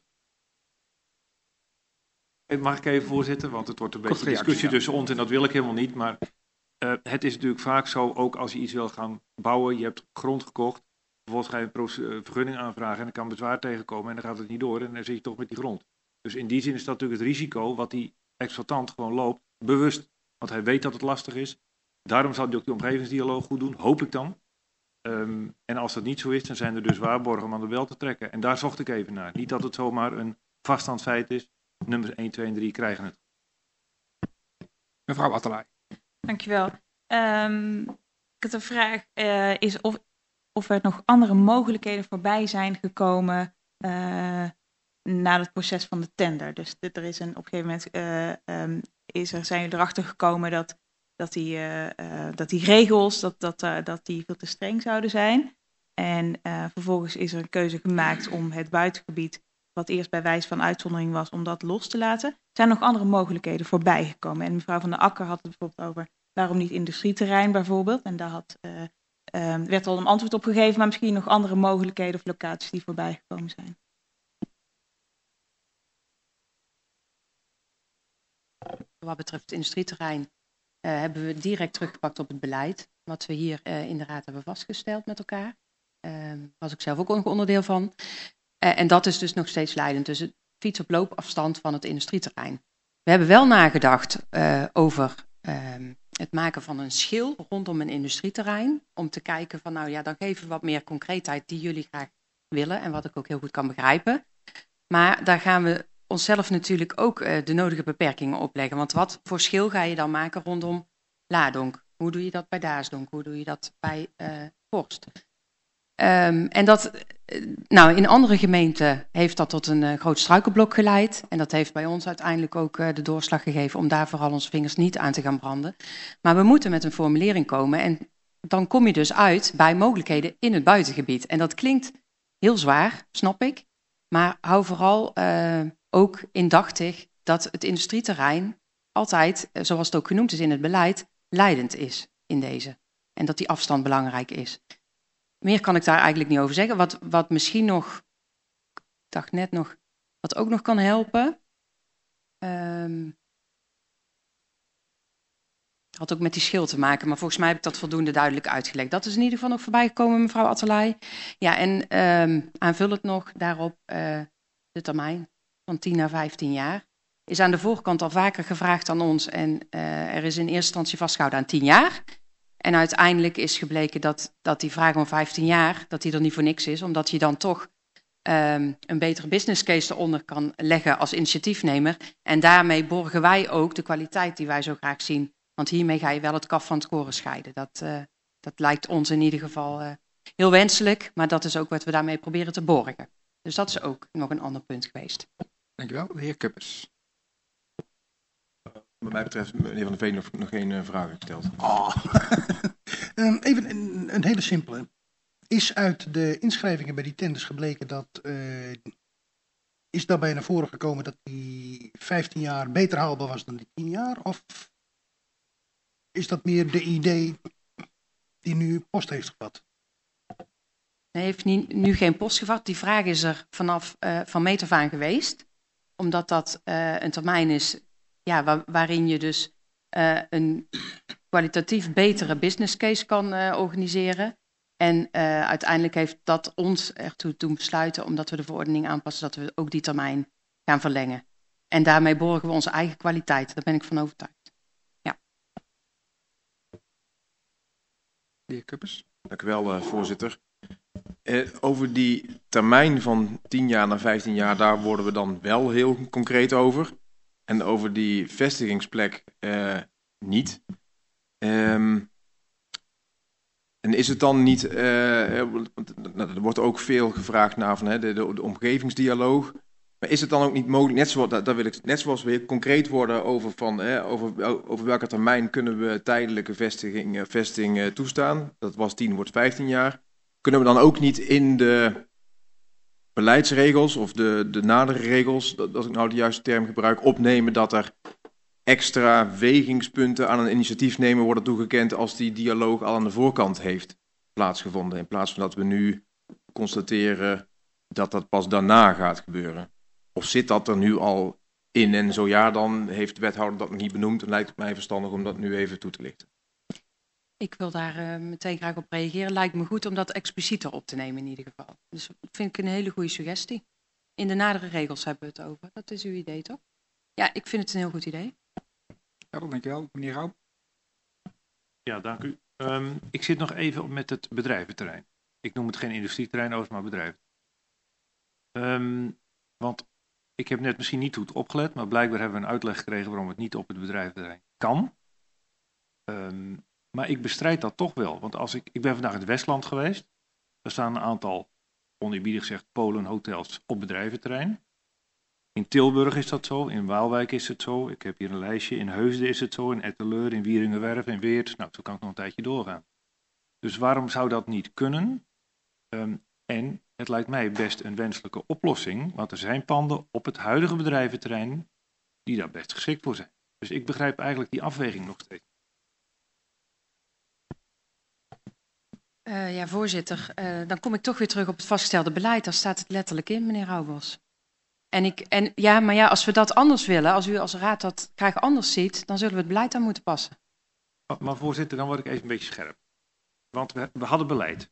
Mag ik even, voorzitter, want het wordt een beetje een discussie tussen ons en dat wil ik helemaal niet. Maar uh, het is natuurlijk vaak zo, ook als je iets wil gaan bouwen, je hebt grond gekocht, vervolgens ga je een proce- vergunning aanvragen en er kan bezwaar tegenkomen en dan gaat het niet door en dan zit je toch met die grond. Dus in die zin is dat natuurlijk het risico wat die exploitant gewoon loopt, bewust. Want hij weet dat het lastig is. Daarom zal hij ook de omgevingsdialoog goed doen, hoop ik dan. Um, en als dat niet zo is, dan zijn er dus waarborgen om aan de bel te trekken. En daar zocht ik even naar. Niet dat het zomaar een vaststaand feit is. Nummers één, twee en drie krijgen het.
Mevrouw Attelaar.
Dankjewel. Um, ik had een vraag, uh, is of, of er nog andere mogelijkheden voorbij zijn gekomen uh, na het proces van de tender. Dus er is een, op een gegeven moment uh, um, is er, zijn jullie erachter gekomen dat, dat, die, uh, uh, dat die regels dat, dat, uh, dat die veel te streng zouden zijn. En uh, vervolgens is er een keuze gemaakt om het buitengebied, wat eerst bij wijze van uitzondering was, om dat los te laten. Er zijn nog andere mogelijkheden voorbij gekomen. En mevrouw Van der Akker had het bijvoorbeeld over waarom niet industrieterrein bijvoorbeeld. En daar had, uh, uh, werd al een antwoord op gegeven, maar misschien nog andere mogelijkheden of locaties die voorbij gekomen zijn.
Wat betreft het industrieterrein uh, hebben we direct teruggepakt op het beleid. Wat we hier uh, in de raad hebben vastgesteld met elkaar. Daar uh, was ik zelf ook nog onderdeel van. Uh, en dat is dus nog steeds leidend. Dus het fiets op loopafstand van het industrieterrein. We hebben wel nagedacht uh, over uh, het maken van een schil rondom een industrieterrein. Om te kijken van nou ja, dan geven we wat meer concreetheid die jullie graag willen. En wat ik ook heel goed kan begrijpen. Maar daar gaan we onszelf natuurlijk ook uh, de nodige beperkingen opleggen. Want wat voor schil ga je dan maken rondom Ladonk? Hoe doe je dat bij Daasdonk? Hoe doe je dat bij uh, Horst? Um, en dat, uh, nou, in andere gemeenten heeft dat tot een uh, groot struikelblok geleid. En dat heeft bij ons uiteindelijk ook uh, de doorslag gegeven om daar vooral onze vingers niet aan te gaan branden. Maar we moeten met een formulering komen en dan kom je dus uit bij mogelijkheden in het buitengebied. En dat klinkt heel zwaar, snap ik. Maar hou vooral uh, ook indachtig dat het industrieterrein altijd, uh, zoals het ook genoemd is in het beleid, leidend is in deze. En dat die afstand belangrijk is. Meer kan ik daar eigenlijk niet over zeggen. Wat, wat misschien nog, ik dacht net nog, wat ook nog kan helpen. Um, had ook met die schil te maken, maar volgens mij heb ik dat voldoende duidelijk uitgelegd. Dat is in ieder geval nog voorbij gekomen, mevrouw Atterlei. Ja, en um, aanvullend nog daarop uh, de termijn van tien naar vijftien jaar. Is aan de voorkant al vaker gevraagd aan ons en uh, er is in eerste instantie vastgehouden aan tien jaar. En uiteindelijk is gebleken dat, dat die vraag om vijftien jaar, dat die er niet voor niks is, omdat je dan toch um, een betere business case eronder kan leggen als initiatiefnemer. En daarmee borgen wij ook de kwaliteit die wij zo graag zien. Want hiermee ga je wel het kaf van het koren scheiden. Dat, uh, dat lijkt ons in ieder geval uh, heel wenselijk, maar dat is ook wat we daarmee proberen te borgen. Dus dat is ook nog een ander punt geweest.
Dankjewel, de heer Kuppers.
Wat mij betreft, meneer Van der Veen, nog, nog geen uh, vragen gesteld.
Oh. um, even een, een hele simpele. Is uit de inschrijvingen bij die tenders gebleken dat, uh, is daarbij naar voren gekomen dat die vijftien jaar beter haalbaar was dan die tien jaar? Of is dat meer de idee die nu post heeft gevat?
Hij heeft nie, nu geen post gevat. Die vraag is er vanaf uh, van meet af aan geweest. Omdat dat uh, een termijn is ja, waar, waarin je dus uh, een kwalitatief betere business case kan uh, organiseren. En uh, uiteindelijk heeft dat ons ertoe doen besluiten, omdat we de verordening aanpassen, dat we ook die termijn gaan verlengen. En daarmee borgen we onze eigen kwaliteit. Daar ben ik van overtuigd. Ja.
De heer Kuppers.
Dank u wel, uh, voorzitter. Uh, over die termijn van tien jaar naar vijftien jaar, daar worden we dan wel heel concreet over. En over die vestigingsplek uh, niet. Um, en is het dan niet, uh, er wordt ook veel gevraagd naar van, hè, de, de, de omgevingsdialoog. Maar is het dan ook niet mogelijk, net zoals, daar wil ik, net zoals we heel concreet worden over, van, hè, over, over welke termijn kunnen we tijdelijke vestiging, vesting uh, toestaan. Dat was tien, wordt vijftien jaar. Kunnen we dan ook niet in de beleidsregels of de, de nadere regels, dat, als ik nou de juiste term gebruik, opnemen dat er extra wegingspunten aan een initiatiefnemer worden toegekend als die dialoog al aan de voorkant heeft plaatsgevonden. In plaats van dat we nu constateren dat dat pas daarna gaat gebeuren. Of zit dat er nu al in en zo ja, dan heeft de wethouder dat nog niet benoemd en lijkt het mij verstandig om dat nu even toe te lichten.
Ik wil daar uh, meteen graag op reageren. Lijkt me goed om dat explicieter op te nemen in ieder geval. Dus dat vind ik een hele goede suggestie. In de nadere regels hebben we het over. Dat is uw idee, toch? Ja, ik vind het een heel goed idee.
Ja, dankjewel. Meneer Rauw.
Ja, dank u. Um, ik zit nog even op met het bedrijventerrein. Ik noem het geen industrieterrein over, maar bedrijven. Um, want ik heb net misschien niet goed opgelet, maar blijkbaar hebben we een uitleg gekregen waarom het niet op het bedrijventerrein kan. Um, maar ik bestrijd dat toch wel. Want als ik, ik ben vandaag in het Westland geweest. Er staan een aantal, oneerbiedig gezegd, Polen hotels op bedrijventerrein. In Tilburg is dat zo, in Waalwijk is het zo. Ik heb hier een lijstje, in Heusden is het zo, in Etteleur, in Wieringenwerf, in Weert. Nou, zo kan ik nog een tijdje doorgaan. Dus waarom zou dat niet kunnen? Um, en het lijkt mij best een wenselijke oplossing, want er zijn panden op het huidige bedrijventerrein die daar best geschikt voor zijn. Dus ik begrijp eigenlijk die afweging nog steeds.
Uh, ja, voorzitter. Uh, dan kom ik toch weer terug op het vastgestelde beleid. Daar staat het letterlijk in, meneer Rauwbos. En ik, en ja, maar ja, als we dat anders willen, als u als raad dat graag anders ziet, dan zullen we het beleid aan moeten passen.
Maar voorzitter, dan word ik even een beetje scherp. Want we, we hadden beleid.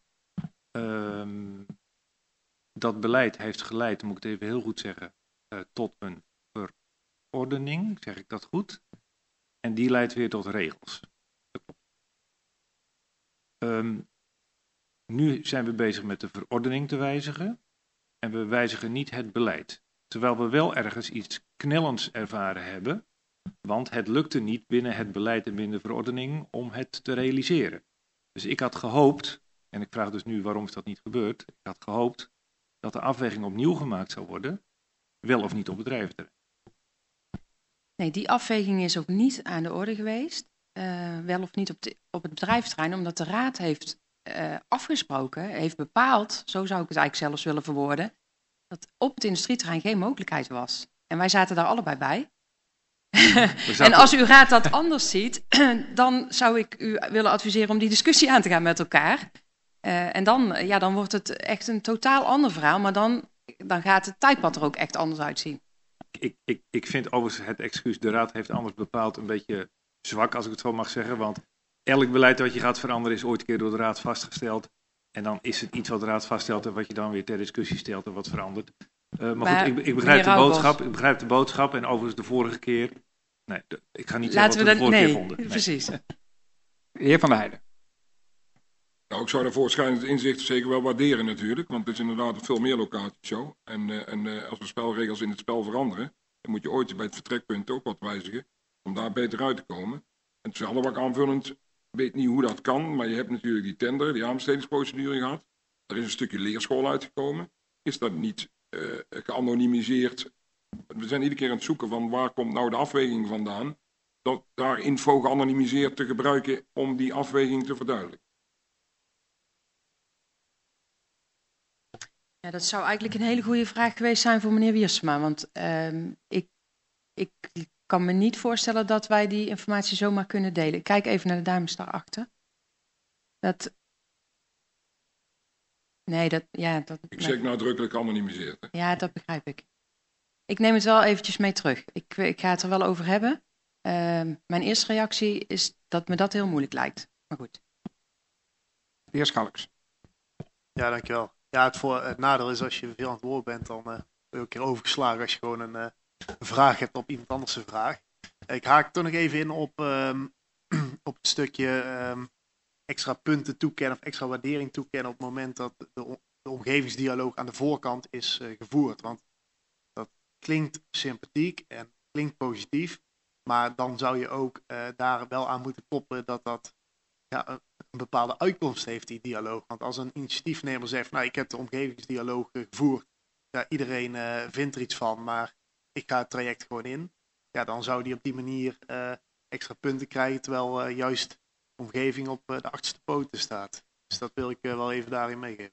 Um, dat beleid heeft geleid, moet ik het even heel goed zeggen, uh, tot een verordening, zeg ik dat goed? En die leidt weer tot regels. Um, nu zijn we bezig met de verordening te wijzigen en we wijzigen niet het beleid. Terwijl we wel ergens iets knellends ervaren hebben, want het lukte niet binnen het beleid en binnen de verordening om het te realiseren. Dus ik had gehoopt, en ik vraag dus nu waarom is dat niet gebeurd, ik had gehoopt dat de afweging opnieuw gemaakt zou worden, wel of niet op bedrijventerrein.
Nee, die afweging is ook niet aan de orde geweest, uh, wel of niet op, de, op het bedrijventerrein, omdat de raad heeft uh, afgesproken, heeft bepaald, zo zou ik het eigenlijk zelfs willen verwoorden, dat op het industrieterrein geen mogelijkheid was. En wij zaten daar allebei bij. Zaten... En als uw raad dat anders ziet, dan zou ik u willen adviseren om die discussie aan te gaan met elkaar. Uh, en dan, ja, dan wordt het echt een totaal ander verhaal, maar dan, dan gaat het tijdpad er ook echt anders uitzien.
Ik, ik, ik vind overigens het excuus, de raad heeft anders bepaald, een beetje zwak, als ik het zo mag zeggen. Want elk beleid wat je gaat veranderen is ooit een keer door de raad vastgesteld. En dan is het iets wat de raad vaststelt en wat je dan weer ter discussie stelt en wat verandert. Uh, maar, maar goed, ik, ik, begrijp de boodschap, ik begrijp de boodschap en overigens de vorige keer... Nee, de, ik ga niet
Laten
zeggen wat we de vorige
nee,
keer vonden. Nee,
precies.
De heer Van der Heijden.
Nou, ik zou daarvoor waarschijnlijk het inzicht zeker wel waarderen natuurlijk, want het is inderdaad een veel meer locaties zo. En, uh, en uh, als we spelregels in het spel veranderen, dan moet je ooit bij het vertrekpunt ook wat wijzigen, om daar beter uit te komen. En het Hallenbak aanvullend, ik weet niet hoe dat kan, maar je hebt natuurlijk die tender, die aanbestedingsprocedure gehad. Er is een stukje leerschool uitgekomen. Is dat niet uh, geanonimiseerd? We zijn iedere keer aan het zoeken van waar komt nou de afweging vandaan, dat daar info geanonimiseerd te gebruiken om die afweging te verduidelijken.
Ja, dat zou eigenlijk een hele goede vraag geweest zijn voor meneer Wiersma. Want uh, ik, ik kan me niet voorstellen dat wij die informatie zomaar kunnen delen. Ik kijk even naar de dames daarachter. Dat... Nee, dat... Ja, dat
ik zeg nadrukkelijk geanonimiseerd. Hè?
Ja, dat begrijp ik. Ik neem het wel eventjes mee terug. Ik, ik ga het er wel over hebben. Uh, mijn eerste reactie is dat me dat heel moeilijk lijkt. Maar goed.
De heer Schalks.
Ja, dankjewel. Ja, het, voor, het nadeel is als je veel aan het woord bent, dan uh, word je ook een keer overgeslagen als je gewoon een, uh, een vraag hebt op iemand anders' vraag. Ik haak toch nog even in op, um, op het stukje um, extra punten toekennen of extra waardering toekennen op het moment dat de, de omgevingsdialoog aan de voorkant is uh, gevoerd. Want dat klinkt sympathiek en klinkt positief, maar dan zou je ook uh, daar wel aan moeten koppelen dat dat ja, een, een bepaalde uitkomst heeft, die dialoog. Want als een initiatiefnemer zegt, nou ik heb de omgevingsdialoog uh, gevoerd, ja, iedereen uh, vindt er iets van, maar ik ga het traject gewoon in. Ja, dan zou die op die manier uh, extra punten krijgen, terwijl uh, juist de omgeving op uh, de achterste poten staat. Dus dat wil ik uh, wel even daarin meegeven.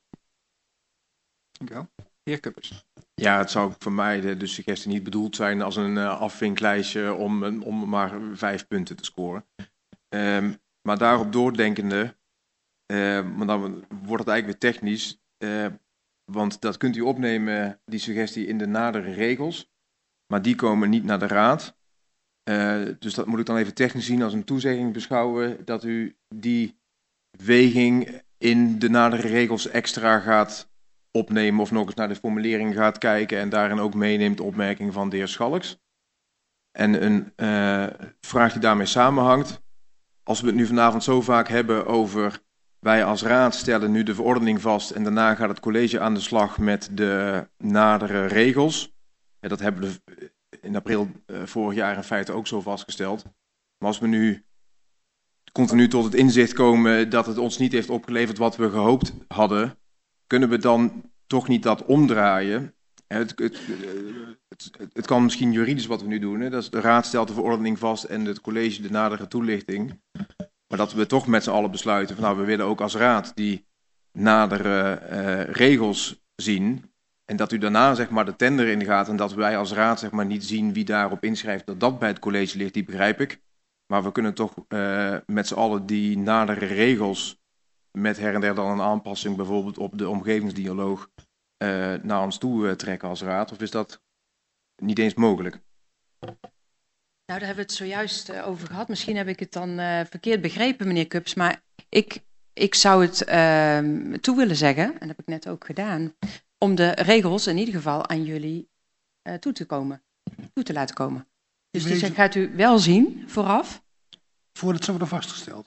Dank u wel. Heer Kuppers.
Ja, het zou voor mij de, de suggestie niet bedoeld zijn als een uh, afvinklijstje om, om maar vijf punten te scoren. Um, maar daarop doordenkende, uh, maar dan wordt het eigenlijk weer technisch, uh, want dat kunt u opnemen, die suggestie, in de nadere regels, maar die komen niet naar de raad. Uh, dus dat moet ik dan even technisch zien als een toezegging beschouwen, dat u die weging in de nadere regels extra gaat opnemen of nog eens naar de formulering gaat kijken en daarin ook meeneemt de opmerking van de heer Schalks. En een uh, vraag die daarmee samenhangt, als we het nu vanavond zo vaak hebben over wij als raad stellen nu de verordening vast en daarna gaat het college aan de slag met de nadere regels. En dat hebben we in april uh, vorig jaar in feite ook zo vastgesteld. Maar als we nu continu tot het inzicht komen dat het ons niet heeft opgeleverd wat we gehoopt hadden, kunnen we dan toch niet dat omdraaien? Het, het, het, het, het kan misschien juridisch wat we nu doen. Hè? Dat is de raad stelt de verordening vast en het college de nadere toelichting. Maar dat we toch met z'n allen besluiten van nou, we willen ook als raad die nadere uh, regels zien. En dat u daarna zeg maar de tender ingaat en dat wij als raad zeg maar niet zien wie daarop inschrijft, dat dat bij het college ligt, die begrijp ik. Maar we kunnen toch uh, met z'n allen die nadere regels met her en der dan een aanpassing bijvoorbeeld op de omgevingsdialoog uh, naar ons toe uh, trekken als raad? Of is dat niet eens mogelijk?
Nou, daar hebben we het zojuist uh, over gehad. Misschien heb ik het dan uh, verkeerd begrepen, meneer Kups. Maar ik, ik zou het uh, toe willen zeggen, en dat heb ik net ook gedaan, om de regels in ieder geval aan jullie uh, toe te komen, toe te laten komen. Dus die zeg, gaat u wel zien vooraf.
Voordat ze worden vastgesteld.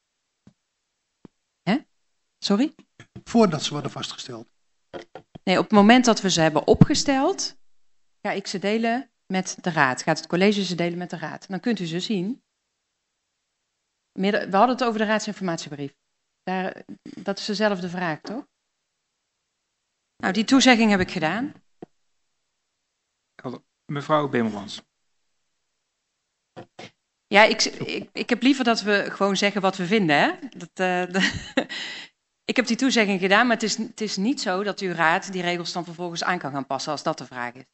Hè? Sorry?
Voordat ze worden vastgesteld.
Nee, op het moment dat we ze hebben opgesteld, ga ik ze delen met de raad. Gaat het college ze delen met de raad. Dan kunt u ze zien. We hadden het over de raadsinformatiebrief. Daar, dat is dezelfde vraag, toch? Nou, die toezegging heb ik gedaan.
Mevrouw Bemelmans.
Ja, ik, ik, ik heb liever dat we gewoon zeggen wat we vinden. Hè? Dat, uh, de, ik heb die toezegging gedaan, maar het is, het is niet zo dat uw raad die regels dan vervolgens aan kan gaan passen, als dat de vraag is.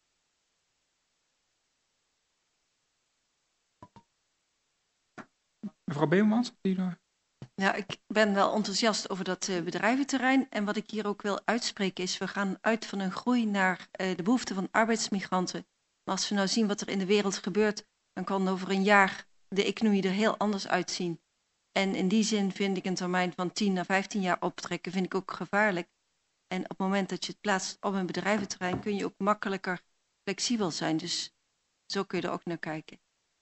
Mevrouw Bemelmans?
Ja, ik ben wel enthousiast over dat uh, bedrijventerrein. En wat ik hier ook wil uitspreken is, we gaan uit van een groei naar uh, de behoefte van arbeidsmigranten. Maar als we nou zien wat er in de wereld gebeurt, dan kan over een jaar de economie er heel anders uitzien. En in die zin vind ik een termijn van tien naar vijftien jaar optrekken, vind ik ook gevaarlijk. En op het moment dat je het plaatst op een bedrijventerrein, kun je ook makkelijker flexibel zijn. Dus zo kun je er ook naar kijken.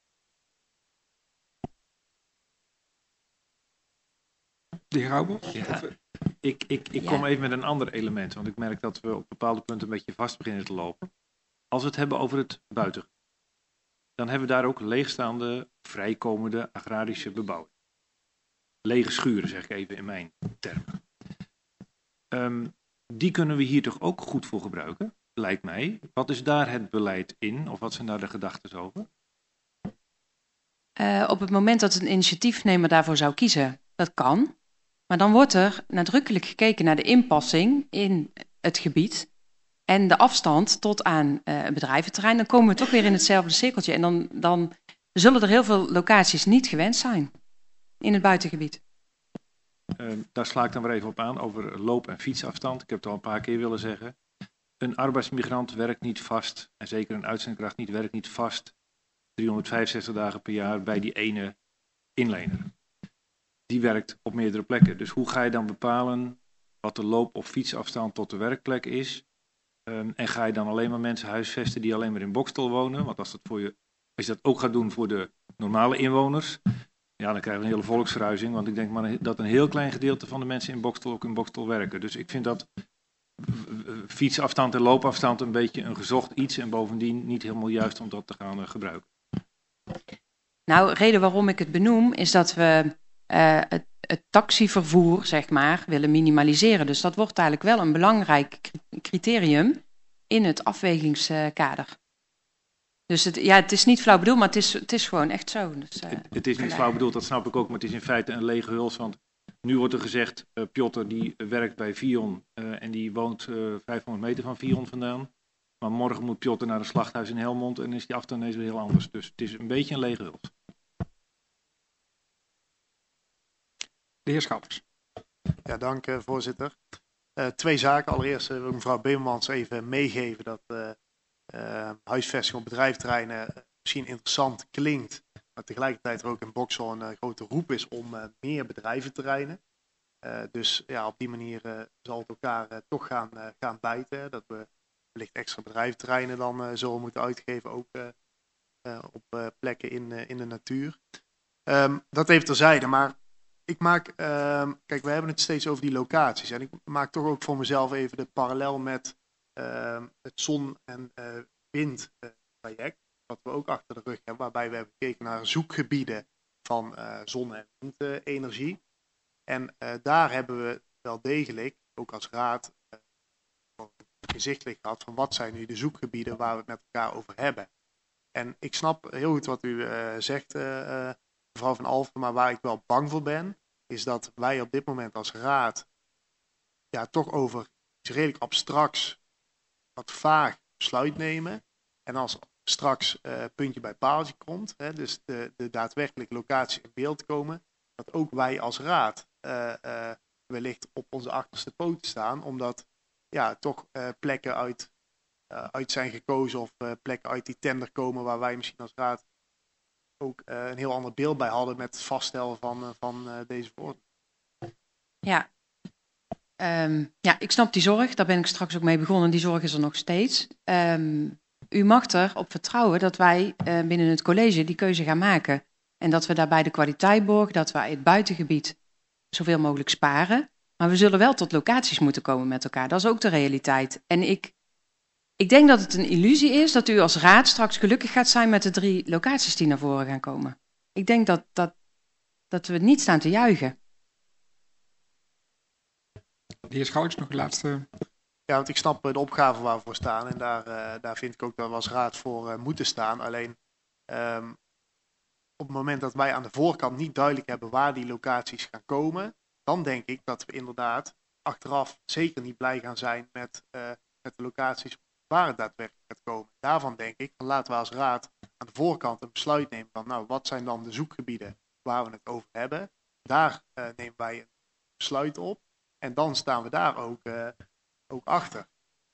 De heer Rauwel?
Ja, ik ik, ik kom ja. even met een ander element, want ik merk dat we op bepaalde punten een beetje vast beginnen te lopen. Als we het hebben over het buiten, dan hebben we daar ook leegstaande, vrijkomende agrarische bebouwing. Lege schuren, zeg ik even in mijn termen. Um, die kunnen we hier toch ook goed voor gebruiken, lijkt mij. Wat is daar het beleid in, of wat zijn daar de gedachten over?
Uh, op het moment dat een initiatiefnemer daarvoor zou kiezen, dat kan. Maar dan wordt er nadrukkelijk gekeken naar de inpassing in het gebied en de afstand tot aan uh, een bedrijventerrein. Dan komen we toch weer in hetzelfde cirkeltje. En dan, dan zullen er heel veel locaties niet gewenst zijn in het buitengebied.
Uh, daar sla ik dan weer even op aan over loop- en fietsafstand. Ik heb het al een paar keer willen zeggen. Een arbeidsmigrant werkt niet vast, en zeker een uitzendkracht niet, werkt niet vast driehonderdvijfenzestig dagen per jaar bij die ene inlener. Die werkt op meerdere plekken. Dus hoe ga je dan bepalen wat de loop- of fietsafstand tot de werkplek is? Um, en ga je dan alleen maar mensen huisvesten die alleen maar in Boxtel wonen? Want als, dat voor je, als je dat ook gaat doen voor de normale inwoners, ja, dan krijgen we een hele volksverhuizing. Want ik denk maar dat een heel klein gedeelte van de mensen in Boxtel ook in Boxtel werken. Dus ik vind dat fietsafstand en loopafstand een beetje een gezocht iets. En bovendien niet helemaal juist om dat te gaan uh, gebruiken.
Nou, de reden waarom ik het benoem is dat we uh, het, het taxivervoer, zeg maar, willen minimaliseren. Dus dat wordt eigenlijk wel een belangrijk criterium in het afwegingskader. Dus het, ja, het is niet flauw bedoeld, maar het is, het is gewoon echt zo. Dus, uh,
het, het is niet flauw bedoeld, dat snap ik ook, maar het is in feite een lege huls. Want nu wordt er gezegd, uh, Piotr die werkt bij Vion uh, en die woont uh, vijfhonderd meter van Vion vandaan. Maar morgen moet Piotr naar een slachthuis in Helmond en is die afstand ineens weer heel anders. Dus het is een beetje een lege huls.
De heer Schappers.
Ja, dank uh, voorzitter. Uh, twee zaken. Allereerst uh, wil ik mevrouw Bemelmans even meegeven dat uh, uh, huisvesting op bedrijventerreinen uh, misschien interessant klinkt. Maar tegelijkertijd er ook in Boxel een uh, grote roep is om uh, meer bedrijventerreinen. Uh, dus ja, op die manier uh, zal het elkaar uh, toch gaan, uh, gaan bijten. Dat we wellicht extra bedrijventerreinen dan uh, zullen moeten uitgeven, ook uh, uh, op uh, plekken in, uh, in de natuur. Um, dat even terzijde, maar ik maak, uh, kijk, we hebben het steeds over die locaties. En ik maak toch ook voor mezelf even de parallel met uh, het zon- en uh, windtraject. Wat we ook achter de rug hebben, waarbij we hebben gekeken naar zoekgebieden van uh, zon- en windenergie. En uh, daar hebben we wel degelijk, ook als raad, uh, inzichtelijk gehad van wat zijn nu de zoekgebieden waar we het met elkaar over hebben. En ik snap heel goed wat u uh, zegt, uh, uh, mevrouw Van Alphen, maar waar ik wel bang voor ben, is dat wij op dit moment als raad ja, toch over iets redelijk abstracts, wat vaag besluit nemen. En als straks uh, puntje bij paaltje komt, hè, dus de, de daadwerkelijke locatie in beeld komen, dat ook wij als raad uh, uh, wellicht op onze achterste poten staan, omdat ja, toch uh, plekken uit, uh, uit zijn gekozen of uh, plekken uit die tender komen waar wij misschien als raad ook uh, een heel ander beeld bij hadden met het vaststellen van, uh, van uh, deze verordening.
Ja. Um, ja, ik snap die zorg. Daar ben ik straks ook mee begonnen. Die zorg is er nog steeds. Um, u mag erop vertrouwen dat wij uh, binnen het college die keuze gaan maken. En dat we daarbij de kwaliteit borgen, dat wij het buitengebied zoveel mogelijk sparen. Maar we zullen wel tot locaties moeten komen met elkaar. Dat is ook de realiteit. En ik, ik denk dat het een illusie is dat u als raad straks gelukkig gaat zijn met de drie locaties die naar voren gaan komen. Ik denk dat, dat, dat we niet staan te juichen.
De heer Schalks, nog de laatste.
Ja, want ik snap de opgave waar we voor staan. En daar, uh, daar vind ik ook dat we als raad voor uh, moeten staan. Alleen um, op het moment dat wij aan de voorkant niet duidelijk hebben waar die locaties gaan komen, dan denk ik dat we inderdaad achteraf zeker niet blij gaan zijn met, uh, met de locaties waar het daadwerkelijk gaat komen. Daarvan denk ik, dan laten we als raad aan de voorkant een besluit nemen van, nou, wat zijn dan de zoekgebieden waar we het over hebben. Daar uh, nemen wij een besluit op en dan staan we daar ook, uh, ook achter.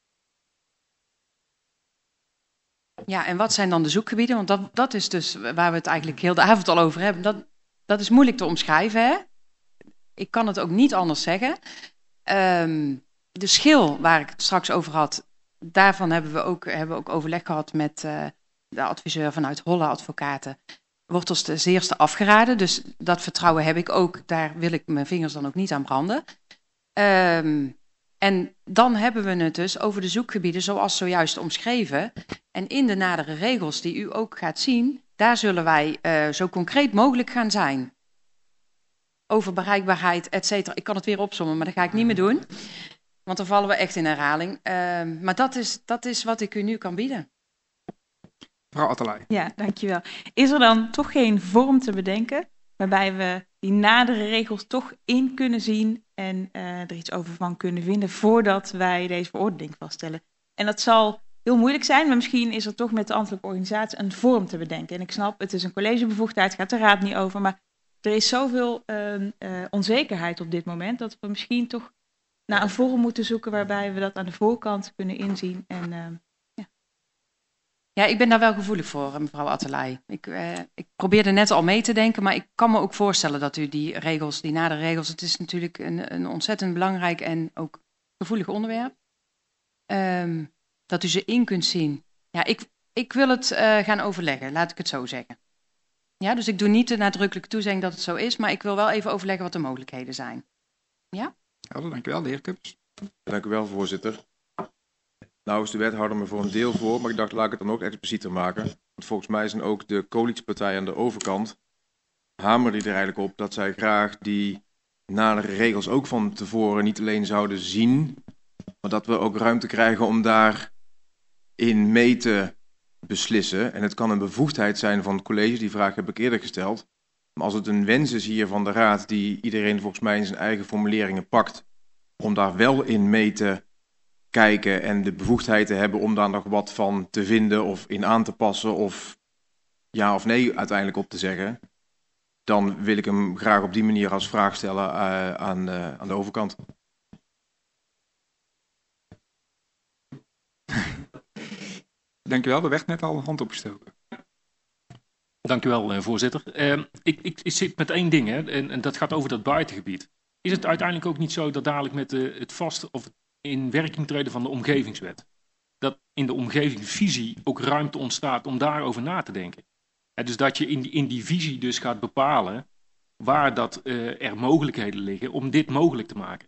Ja, en wat zijn dan de zoekgebieden? Want dat, dat is dus waar we het eigenlijk heel de avond al over hebben. Dat, dat is moeilijk te omschrijven, hè? Ik kan het ook niet anders zeggen. Um, de schil waar ik het straks over had, daarvan hebben we ook, hebben we ook overleg gehad met uh, de adviseur vanuit Holle Advocaten. Wordt ons ten zeerste afgeraden, dus dat vertrouwen heb ik ook. Daar wil ik mijn vingers dan ook niet aan branden. Um, en dan hebben we het dus over de zoekgebieden zoals zojuist omschreven. En in de nadere regels die u ook gaat zien, daar zullen wij uh, zo concreet mogelijk gaan zijn. Over bereikbaarheid, et cetera. Ik kan het weer opzommen, maar dat ga ik niet meer doen. Want dan vallen we echt in herhaling. Uh, maar dat is, dat is wat ik u nu kan bieden.
Mevrouw Atterlei.
Ja, dankjewel. Is er dan toch geen vorm te bedenken waarbij we die nadere regels toch in kunnen zien en uh, er iets over van kunnen vinden voordat wij deze verordening vaststellen? En dat zal heel moeilijk zijn, maar misschien is er toch met de ambtelijke organisatie een vorm te bedenken. En ik snap, het is een collegebevoegdheid, gaat de raad niet over, maar er is zoveel uh, uh, onzekerheid op dit moment dat we misschien toch naar een vorm moeten zoeken waarbij we dat aan de voorkant kunnen inzien. En, uh, ja.
ja, ik ben daar wel gevoelig voor, mevrouw Atterlei. Ik, uh, ik probeerde net al mee te denken, maar ik kan me ook voorstellen dat u die regels, die nadere regels, het is natuurlijk een, een ontzettend belangrijk en ook gevoelig onderwerp, um, dat u ze in kunt zien. Ja, ik, ik wil het uh, gaan overleggen, laat ik het zo zeggen. Ja, dus ik doe niet de nadrukkelijke toezegging dat het zo is, maar ik wil wel even overleggen wat de mogelijkheden zijn. Ja?
Helder, dank u wel, de heer Kups.
Dank u wel, voorzitter. Nou is de wethouder me voor een deel voor, maar ik dacht, laat ik het dan ook explicieter maken. Want volgens mij zijn ook de coalitiepartijen aan de overkant, hameren die er eigenlijk op dat zij graag die nadere regels ook van tevoren niet alleen zouden zien, maar dat we ook ruimte krijgen om daarin mee te beslissen. En het kan een bevoegdheid zijn van het college, die vraag heb ik eerder gesteld. Maar als het een wens is hier van de raad, die iedereen volgens mij in zijn eigen formuleringen pakt, om daar wel in mee te kijken en de bevoegdheid te hebben om daar nog wat van te vinden of in aan te passen of ja of nee uiteindelijk op te zeggen, dan wil ik hem graag op die manier als vraag stellen uh, aan, uh, aan de overkant.
Dank u wel, er werd net al een hand opgestoken.
Dank u wel, voorzitter. Uh, ik, ik, ik zit met één ding, hè, en, en dat gaat over dat buitengebied. Is het uiteindelijk ook niet zo dat dadelijk met de, het vast of het in werking treden van de omgevingswet, dat in de omgevingsvisie ook ruimte ontstaat om daarover na te denken? He, dus dat je in die, in die visie dus gaat bepalen waar dat, uh, er mogelijkheden liggen om dit mogelijk te maken.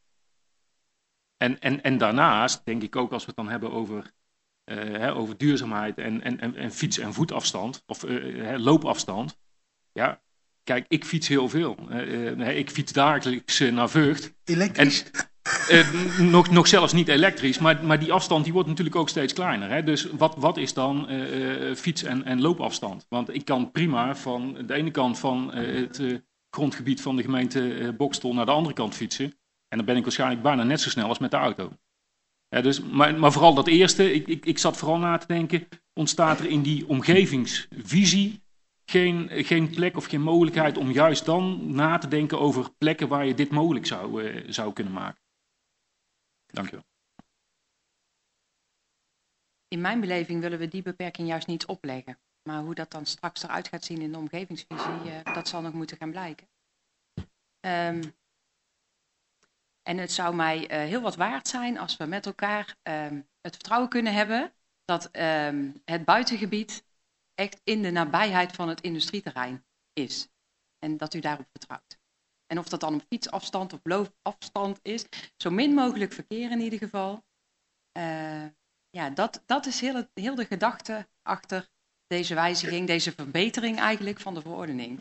En, en, en daarnaast denk ik ook als we het dan hebben over Uh, hè, over duurzaamheid en, en, en, en fiets- en voetafstand, of uh, hè, loopafstand. Ja, kijk, ik fiets heel veel. Uh, uh, ik fiets dagelijks uh, naar Vught.
Elektrisch?
En, uh, nog, nog zelfs niet elektrisch, maar, maar die afstand die wordt natuurlijk ook steeds kleiner. Hè? Dus wat, wat is dan uh, fiets- en, en loopafstand? Want ik kan prima van de ene kant van uh, het uh, grondgebied van de gemeente uh, Boxtel naar de andere kant fietsen. En dan ben ik waarschijnlijk bijna net zo snel als met de auto. Ja, dus, maar, maar vooral dat eerste, ik, ik, ik zat vooral na te denken, ontstaat er in die omgevingsvisie geen, geen plek of geen mogelijkheid om juist dan na te denken over plekken waar je dit mogelijk zou, uh, zou kunnen maken? Dank u wel.
In mijn beleving willen we die beperking juist niet opleggen. Maar hoe dat dan straks eruit gaat zien in de omgevingsvisie, uh, dat zal nog moeten gaan blijken. Um, en het zou mij uh, heel wat waard zijn als we met elkaar um, het vertrouwen kunnen hebben dat um, het buitengebied echt in de nabijheid van het industrieterrein is. En dat u daarop vertrouwt. En of dat dan op fietsafstand of loopafstand is, zo min mogelijk verkeer in ieder geval. Uh, ja, dat, dat is heel, het, heel de gedachte achter deze wijziging, deze verbetering eigenlijk van de verordening.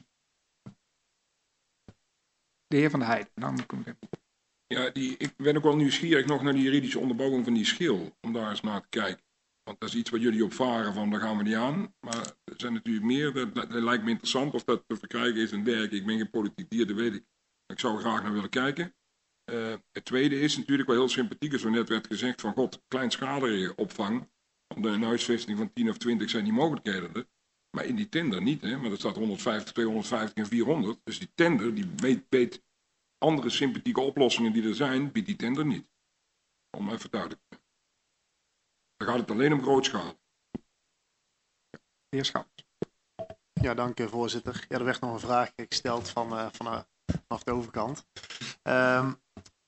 De heer Van der Heijden, dan kom ik even.
Ja, die, ik ben ook wel nieuwsgierig nog naar die juridische onderbouwing van die schil, om daar eens naar te kijken. Want dat is iets wat jullie opvaren van, daar gaan we niet aan. Maar er zijn natuurlijk meer, dat, dat, dat lijkt me interessant of dat te verkrijgen is en dergelijke. Ik ben geen politiek dier, dat weet ik. Ik zou er graag naar willen kijken. Uh, het tweede is natuurlijk wel heel sympathiek, zo net werd gezegd van, god, kleinschalige opvang. Om de huisvesting van tien of twintig zijn die mogelijkheden er. Maar in die tender niet, hè? Maar er staat honderdvijftig, tweehonderdvijftig en vierhonderd. Dus die tender, die weet, weet andere sympathieke oplossingen die er zijn, biedt die tender niet. Om even duidelijk te zijn. Dan gaat het alleen om grootschalig.
De heer Schaps.
Ja, dank u voorzitter. Ja, er werd nog een vraag gesteld van, uh, van, uh, vanaf de overkant. Um,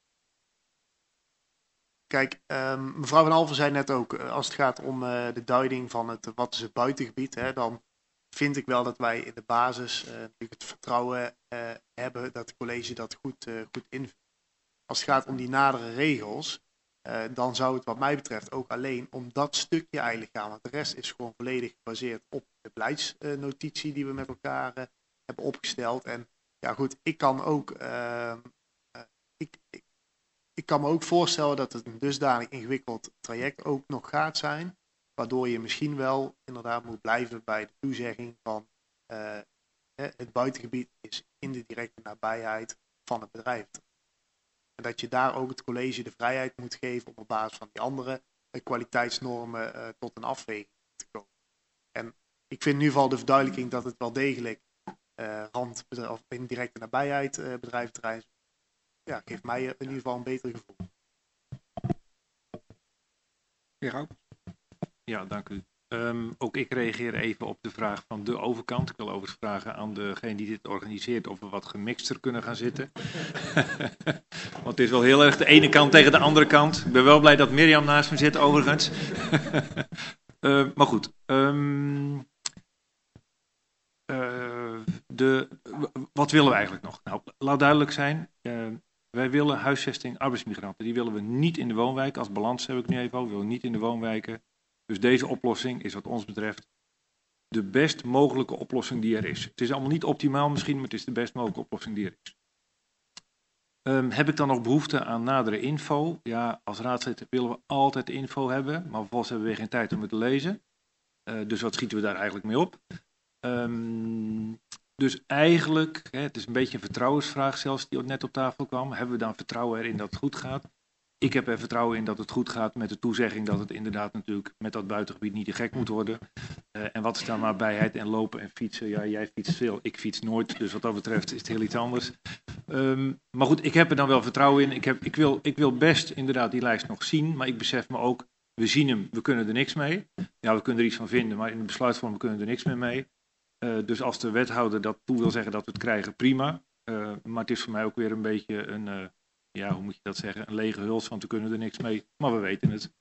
kijk, um, mevrouw Van Alphen zei net ook, uh, als het gaat om uh, de duiding van het, wat is het buitengebied, hè, dan vind ik wel dat wij in de basis uh, het vertrouwen uh, hebben dat het college dat goed, uh, goed invult. Als het gaat om die nadere regels, uh, dan zou het wat mij betreft ook alleen om dat stukje eigenlijk gaan. Want de rest is gewoon volledig gebaseerd op de beleidsnotitie die we met elkaar uh, hebben opgesteld. En ja goed, ik kan ook, uh, uh, ik, ik, ik kan me ook voorstellen dat het een dusdanig ingewikkeld traject ook nog gaat zijn. Waardoor je misschien wel inderdaad moet blijven bij de toezegging van uh, het buitengebied is in de directe nabijheid van het bedrijf. En dat je daar ook het college de vrijheid moet geven om op basis van die andere uh, kwaliteitsnormen uh, tot een afweging te komen. En ik vind in ieder geval de verduidelijking dat het wel degelijk uh, rand of in directe nabijheid uh, bedrijventerrein ja, geeft mij in ieder geval een beter gevoel.
Heer Raup.
Ja, dank u. Um, ook ik reageer even op de vraag van de overkant. Ik wil overigens vragen aan degene die dit organiseert of we wat gemixter kunnen gaan zitten. Want het is wel heel erg de ene kant tegen de andere kant. Ik ben wel blij dat Mirjam naast me zit overigens. uh, maar goed. Um, uh, de, wat willen we eigenlijk nog? Nou, laat duidelijk zijn. Uh, wij willen huisvesting arbeidsmigranten. Die willen we niet in de woonwijken. Als balans heb ik nu even over. We willen niet in de woonwijken. Dus deze oplossing is wat ons betreft de best mogelijke oplossing die er is. Het is allemaal niet optimaal misschien, maar het is de best mogelijke oplossing die er is. Um, heb ik dan nog behoefte aan nadere info? Ja, als raadslid willen we altijd info hebben, maar vervolgens hebben we weer geen tijd om het te lezen. Uh, dus wat schieten we daar eigenlijk mee op? Um, dus eigenlijk, hè, het is een beetje een vertrouwensvraag zelfs die net op tafel kwam. Hebben we dan vertrouwen erin dat het goed gaat? Ik heb er vertrouwen in dat het goed gaat met de toezegging dat het inderdaad natuurlijk met dat buitengebied niet te gek moet worden. Uh, en wat is dan nabijheid en lopen en fietsen? Ja, jij fietst veel, ik fiets nooit, dus wat dat betreft is het heel iets anders. Um, maar goed, ik heb er dan wel vertrouwen in. Ik, heb, ik, wil, ik wil best inderdaad die lijst nog zien, maar ik besef me ook, we zien hem, we kunnen er niks mee. Ja, we kunnen er iets van vinden, maar in de besluitvorm we kunnen er niks meer mee. Uh, dus als de wethouder dat toe wil zeggen dat we het krijgen, prima. Uh, maar het is voor mij ook weer een beetje een... Uh, Ja, hoe moet je dat zeggen? Een lege huls, want we kunnen er niks mee. Maar we weten het.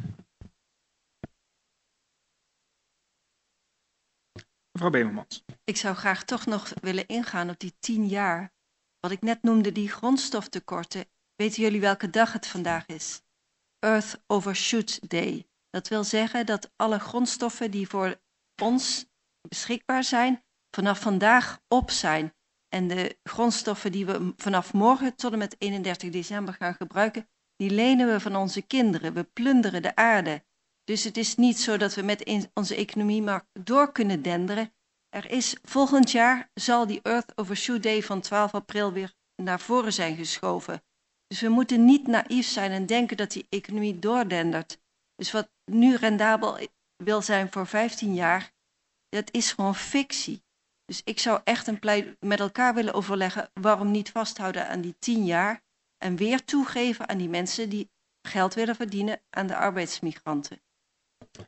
Mevrouw Bemelmans.
Ik zou graag toch nog willen ingaan op die tien jaar. Wat ik net noemde, die grondstoftekorten. Weten jullie welke dag het vandaag is? Earth Overshoot Day. Dat wil zeggen dat alle grondstoffen die voor ons beschikbaar zijn, vanaf vandaag op zijn. En de grondstoffen die we vanaf morgen tot en met eenendertig december gaan gebruiken, die lenen we van onze kinderen. We plunderen de aarde. Dus het is niet zo dat we met onze economie maar door kunnen denderen. Er is volgend jaar zal die Earth Overshoot Day van twaalf april weer naar voren zijn geschoven. Dus we moeten niet naïef zijn en denken dat die economie doordendert. Dus wat nu rendabel wil zijn voor vijftien jaar, dat is gewoon fictie. Dus ik zou echt een pleit met elkaar willen overleggen waarom niet vasthouden aan die tien jaar en weer toegeven aan die mensen die geld willen verdienen aan de arbeidsmigranten.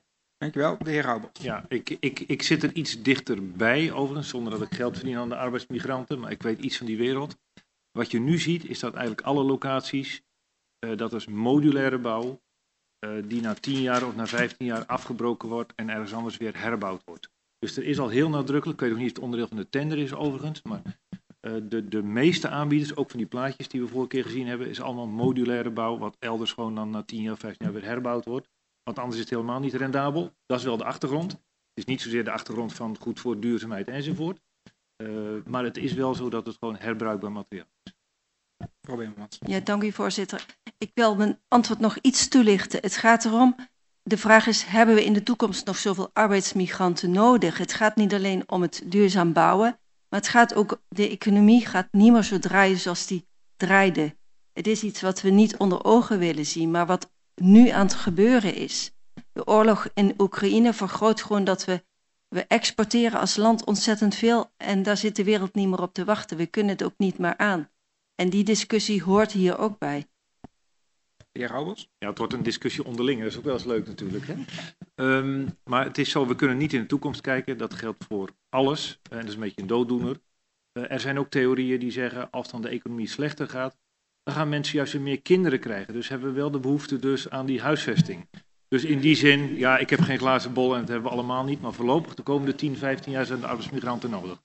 Dankjewel, de heer Raubel.
Ja, ik, ik, ik zit er iets dichterbij overigens, zonder dat ik geld verdien aan de arbeidsmigranten, maar ik weet iets van die wereld. Wat je nu ziet, is dat eigenlijk alle locaties, uh, dat is modulaire bouw, uh, die na tien jaar of na vijftien jaar afgebroken wordt en ergens anders weer herbouwd wordt. Dus er is al heel nadrukkelijk, ik weet nog niet of het onderdeel van de tender is overigens, maar uh, de, de meeste aanbieders, ook van die plaatjes die we vorige keer gezien hebben, is allemaal modulaire bouw, wat elders gewoon dan na tien jaar of vijftien jaar weer herbouwd wordt. Want anders is het helemaal niet rendabel. Dat is wel de achtergrond. Het is niet zozeer de achtergrond van goed voor duurzaamheid enzovoort. Uh, maar het is wel zo dat het gewoon herbruikbaar materiaal is.
Ja, dank u voorzitter. Ik wil mijn antwoord nog iets toelichten. Het gaat erom, de vraag is, hebben we in de toekomst nog zoveel arbeidsmigranten nodig? Het gaat niet alleen om het duurzaam bouwen, maar het gaat ook, de economie gaat niet meer zo draaien zoals die draaide. Het is iets wat we niet onder ogen willen zien, maar wat nu aan het gebeuren is. De oorlog in Oekraïne vergroot gewoon dat we, we exporteren als land ontzettend veel en daar zit de wereld niet meer op te wachten. We kunnen het ook niet meer aan. En die discussie hoort hier ook bij.
De heer Raubels?
Ja, het wordt een discussie onderling, dat is ook wel eens leuk natuurlijk. Hè? Um, maar het is zo, we kunnen niet in de toekomst kijken, dat geldt voor alles. En dat is een beetje een dooddoener. Uh, er zijn ook theorieën die zeggen, als dan de economie slechter gaat, dan gaan mensen juist weer meer kinderen krijgen. Dus hebben we wel de behoefte dus aan die huisvesting. Dus in die zin, ja, ik heb geen glazen bol en dat hebben we allemaal niet. Maar voorlopig de komende tien, vijftien jaar zijn de arbeidsmigranten nodig.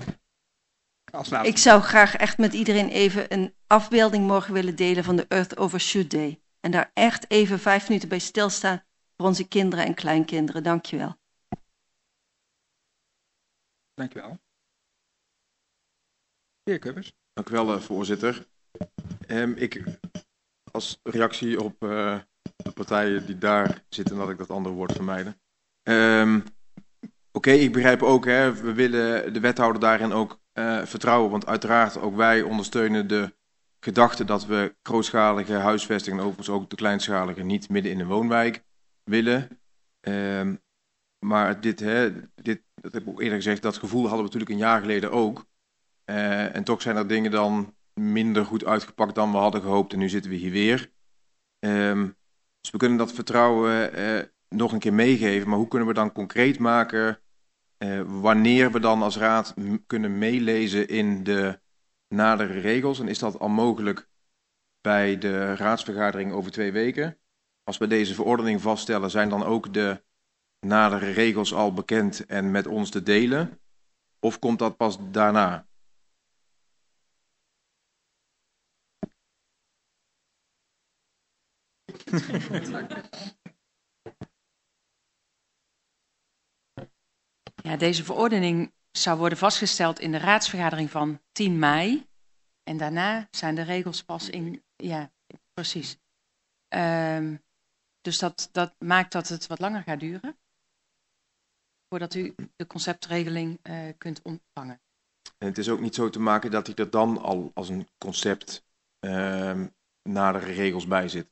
Ik zou graag echt met iedereen even een afbeelding morgen willen delen van de Earth Overshoot Day. En daar echt even vijf minuten bij stilstaan voor onze kinderen en kleinkinderen. Dank je wel.
Dank je wel. De heer Kuppers.
Dank u wel, uh, voorzitter. Um, ik, als reactie op uh, de partijen die daar zitten, dat ik dat andere woord vermijden. Um, Oké, okay, ik begrijp ook, hè, we willen de wethouder daarin ook uh, vertrouwen. Want uiteraard ook wij ondersteunen de gedachte dat we grootschalige huisvesting en overigens ook de kleinschalige niet midden in een woonwijk willen. Um, maar dit, hè, dit, dat heb ik ook eerder gezegd, dat gevoel hadden we natuurlijk een jaar geleden ook. Uh, en toch zijn er dingen dan minder goed uitgepakt dan we hadden gehoopt en nu zitten we hier weer. Um, dus we kunnen dat vertrouwen uh, nog een keer meegeven, maar hoe kunnen we dan concreet maken uh, wanneer we dan als raad m- kunnen meelezen in de nadere regels? En is dat al mogelijk bij de raadsvergadering over twee weken? Als we deze verordening vaststellen, zijn dan ook de nadere regels al bekend en met ons te delen? Of komt dat pas daarna?
Ja, deze verordening zou worden vastgesteld in de raadsvergadering van tien mei. En daarna zijn de regels pas in... Ja, precies. Um, dus dat, dat maakt dat het wat langer gaat duren. Voordat u de conceptregeling uh, kunt ontvangen.
En het is ook niet zo te maken dat hij er dan al als een concept uh, nadere regels bij zit.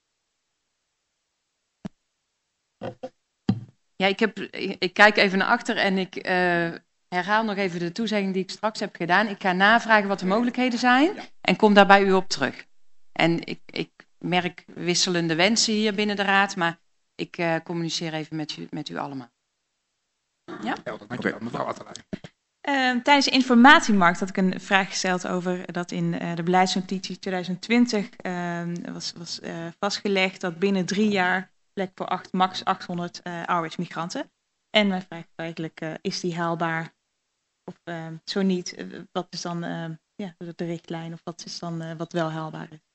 Ja, ik, heb, ik, ik kijk even naar achter en ik uh, herhaal nog even de toezegging die ik straks heb gedaan. Ik ga navragen wat de mogelijkheden zijn en kom daar bij u op terug. En ik, ik merk wisselende wensen hier binnen de raad, maar ik uh, communiceer even met u, met u allemaal. Ja?
Ja, dankjewel, mevrouw Attelaar.
Uh, tijdens de informatiemarkt had ik een vraag gesteld over dat in uh, de beleidsnotitie twintig twintig uh, was, was uh, vastgelegd dat binnen drie jaar plek voor acht, max achthonderd uh, arbeidsmigranten. En mijn vraag is eigenlijk, uh, is die haalbaar? Of uh, zo niet, uh, wat is dan uh, ja, de richtlijn of wat is dan uh, wat wel haalbaar is?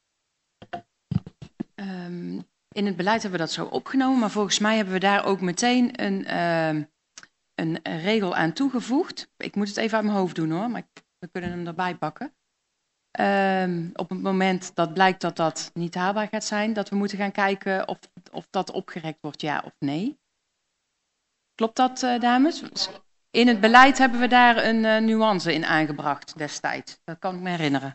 Um, in het beleid hebben we dat zo opgenomen, maar volgens mij hebben we daar ook meteen een, uh, een, een regel aan toegevoegd. Ik moet het even uit mijn hoofd doen hoor, maar we kunnen hem erbij pakken. Um, op het moment dat blijkt dat dat niet haalbaar gaat zijn, dat we moeten gaan kijken of, of dat opgerekt wordt, ja of nee. Klopt dat, uh, dames? In het beleid hebben we daar een uh, nuance in aangebracht destijds. Dat kan ik me herinneren.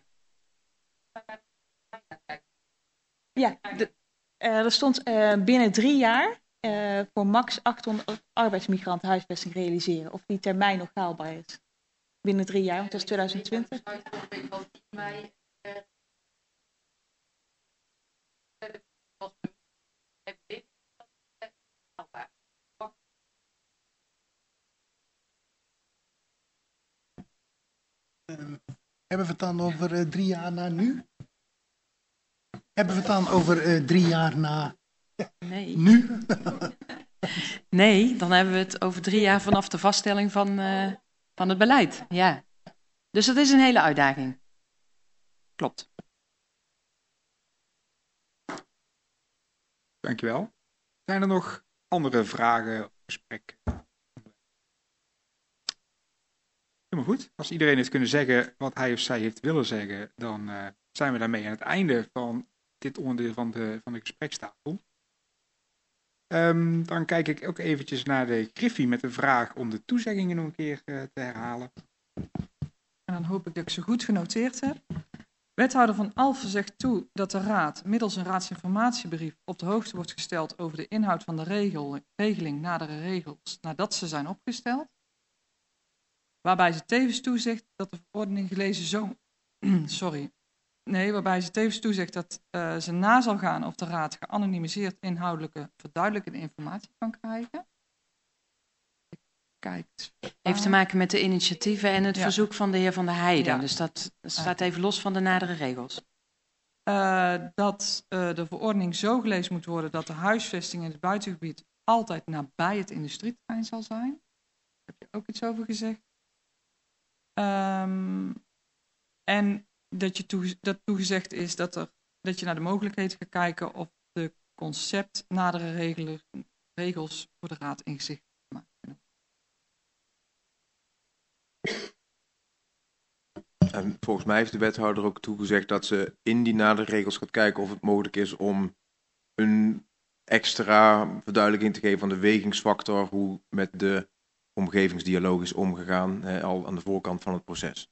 Ja, de, uh, er stond uh, binnen drie jaar uh, voor max achthonderd arbeidsmigranten huisvesting realiseren. Of die termijn nog haalbaar is. Binnen drie jaar, want dat is twintig twintig.
Hebben we het dan over uh, drie jaar na nu? Hebben we het dan over uh, drie jaar na
nee.
nu?
Nee, dan hebben we het over drie jaar vanaf de vaststelling van, uh, van het beleid. Ja. Dus dat is een hele uitdaging. Klopt.
Dankjewel. Zijn er nog andere vragen of gesprekken? Helemaal goed. Als iedereen heeft kunnen zeggen wat hij of zij heeft willen zeggen, dan uh, zijn we daarmee aan het einde van dit onderdeel van de, van de gesprekstafel. Um, dan kijk ik ook eventjes naar de Griffie met de vraag om de toezeggingen nog een keer uh, te herhalen.
En dan hoop ik dat ik ze goed genoteerd heb. Wethouder Van Alphen zegt toe dat de Raad middels een raadsinformatiebrief op de hoogte wordt gesteld over de inhoud van de regel, regeling nadere regels nadat ze zijn opgesteld. Waarbij ze tevens toezegt dat de verordening gelezen zo... Sorry. Nee, waarbij ze tevens toezegt dat uh, ze na zal gaan of de Raad geanonimiseerd inhoudelijke verduidelijkende informatie kan krijgen. Kijkt.
Heeft te maken met de initiatieven en het ja. verzoek van de heer Van der Heijden. Ja. Dus dat staat even los van de nadere regels.
Uh, dat uh, de verordening zo gelezen moet worden dat de huisvesting in het buitengebied altijd nabij het industrieterrein zal zijn. Daar heb je ook iets over gezegd. Um, en dat, je toege- dat toegezegd is dat, er, dat je naar de mogelijkheid gaat kijken of de concept nadere regelen, regels voor de Raad ingezicht gemaakt kunnen.
En volgens mij heeft de wethouder ook toegezegd dat ze in die nadere regels gaat kijken of het mogelijk is om een extra verduidelijking te geven van de wegingsfactor, hoe met de omgevingsdialoog is omgegaan, hè, al aan de voorkant van het proces.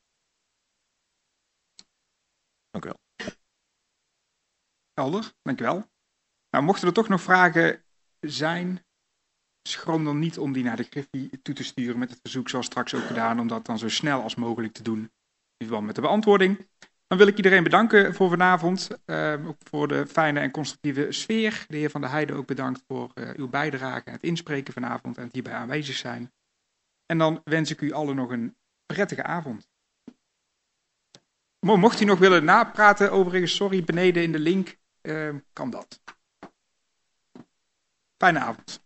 Dank u wel.
Helder, dank u wel. Nou, mochten er toch nog vragen zijn, schroom dan niet om die naar de Griffie toe te sturen met het verzoek zoals straks ook gedaan, om dat dan zo snel als mogelijk te doen in verband met de beantwoording. Dan wil ik iedereen bedanken voor vanavond, uh, ook voor de fijne en constructieve sfeer. De heer Van der Heijden ook bedankt voor uh, uw bijdrage en het inspreken vanavond en het hierbij aanwezig zijn. En dan wens ik u allen nog een prettige avond. Mocht u nog willen napraten, overigens, sorry, beneden in de link, uh, kan dat. Fijne avond.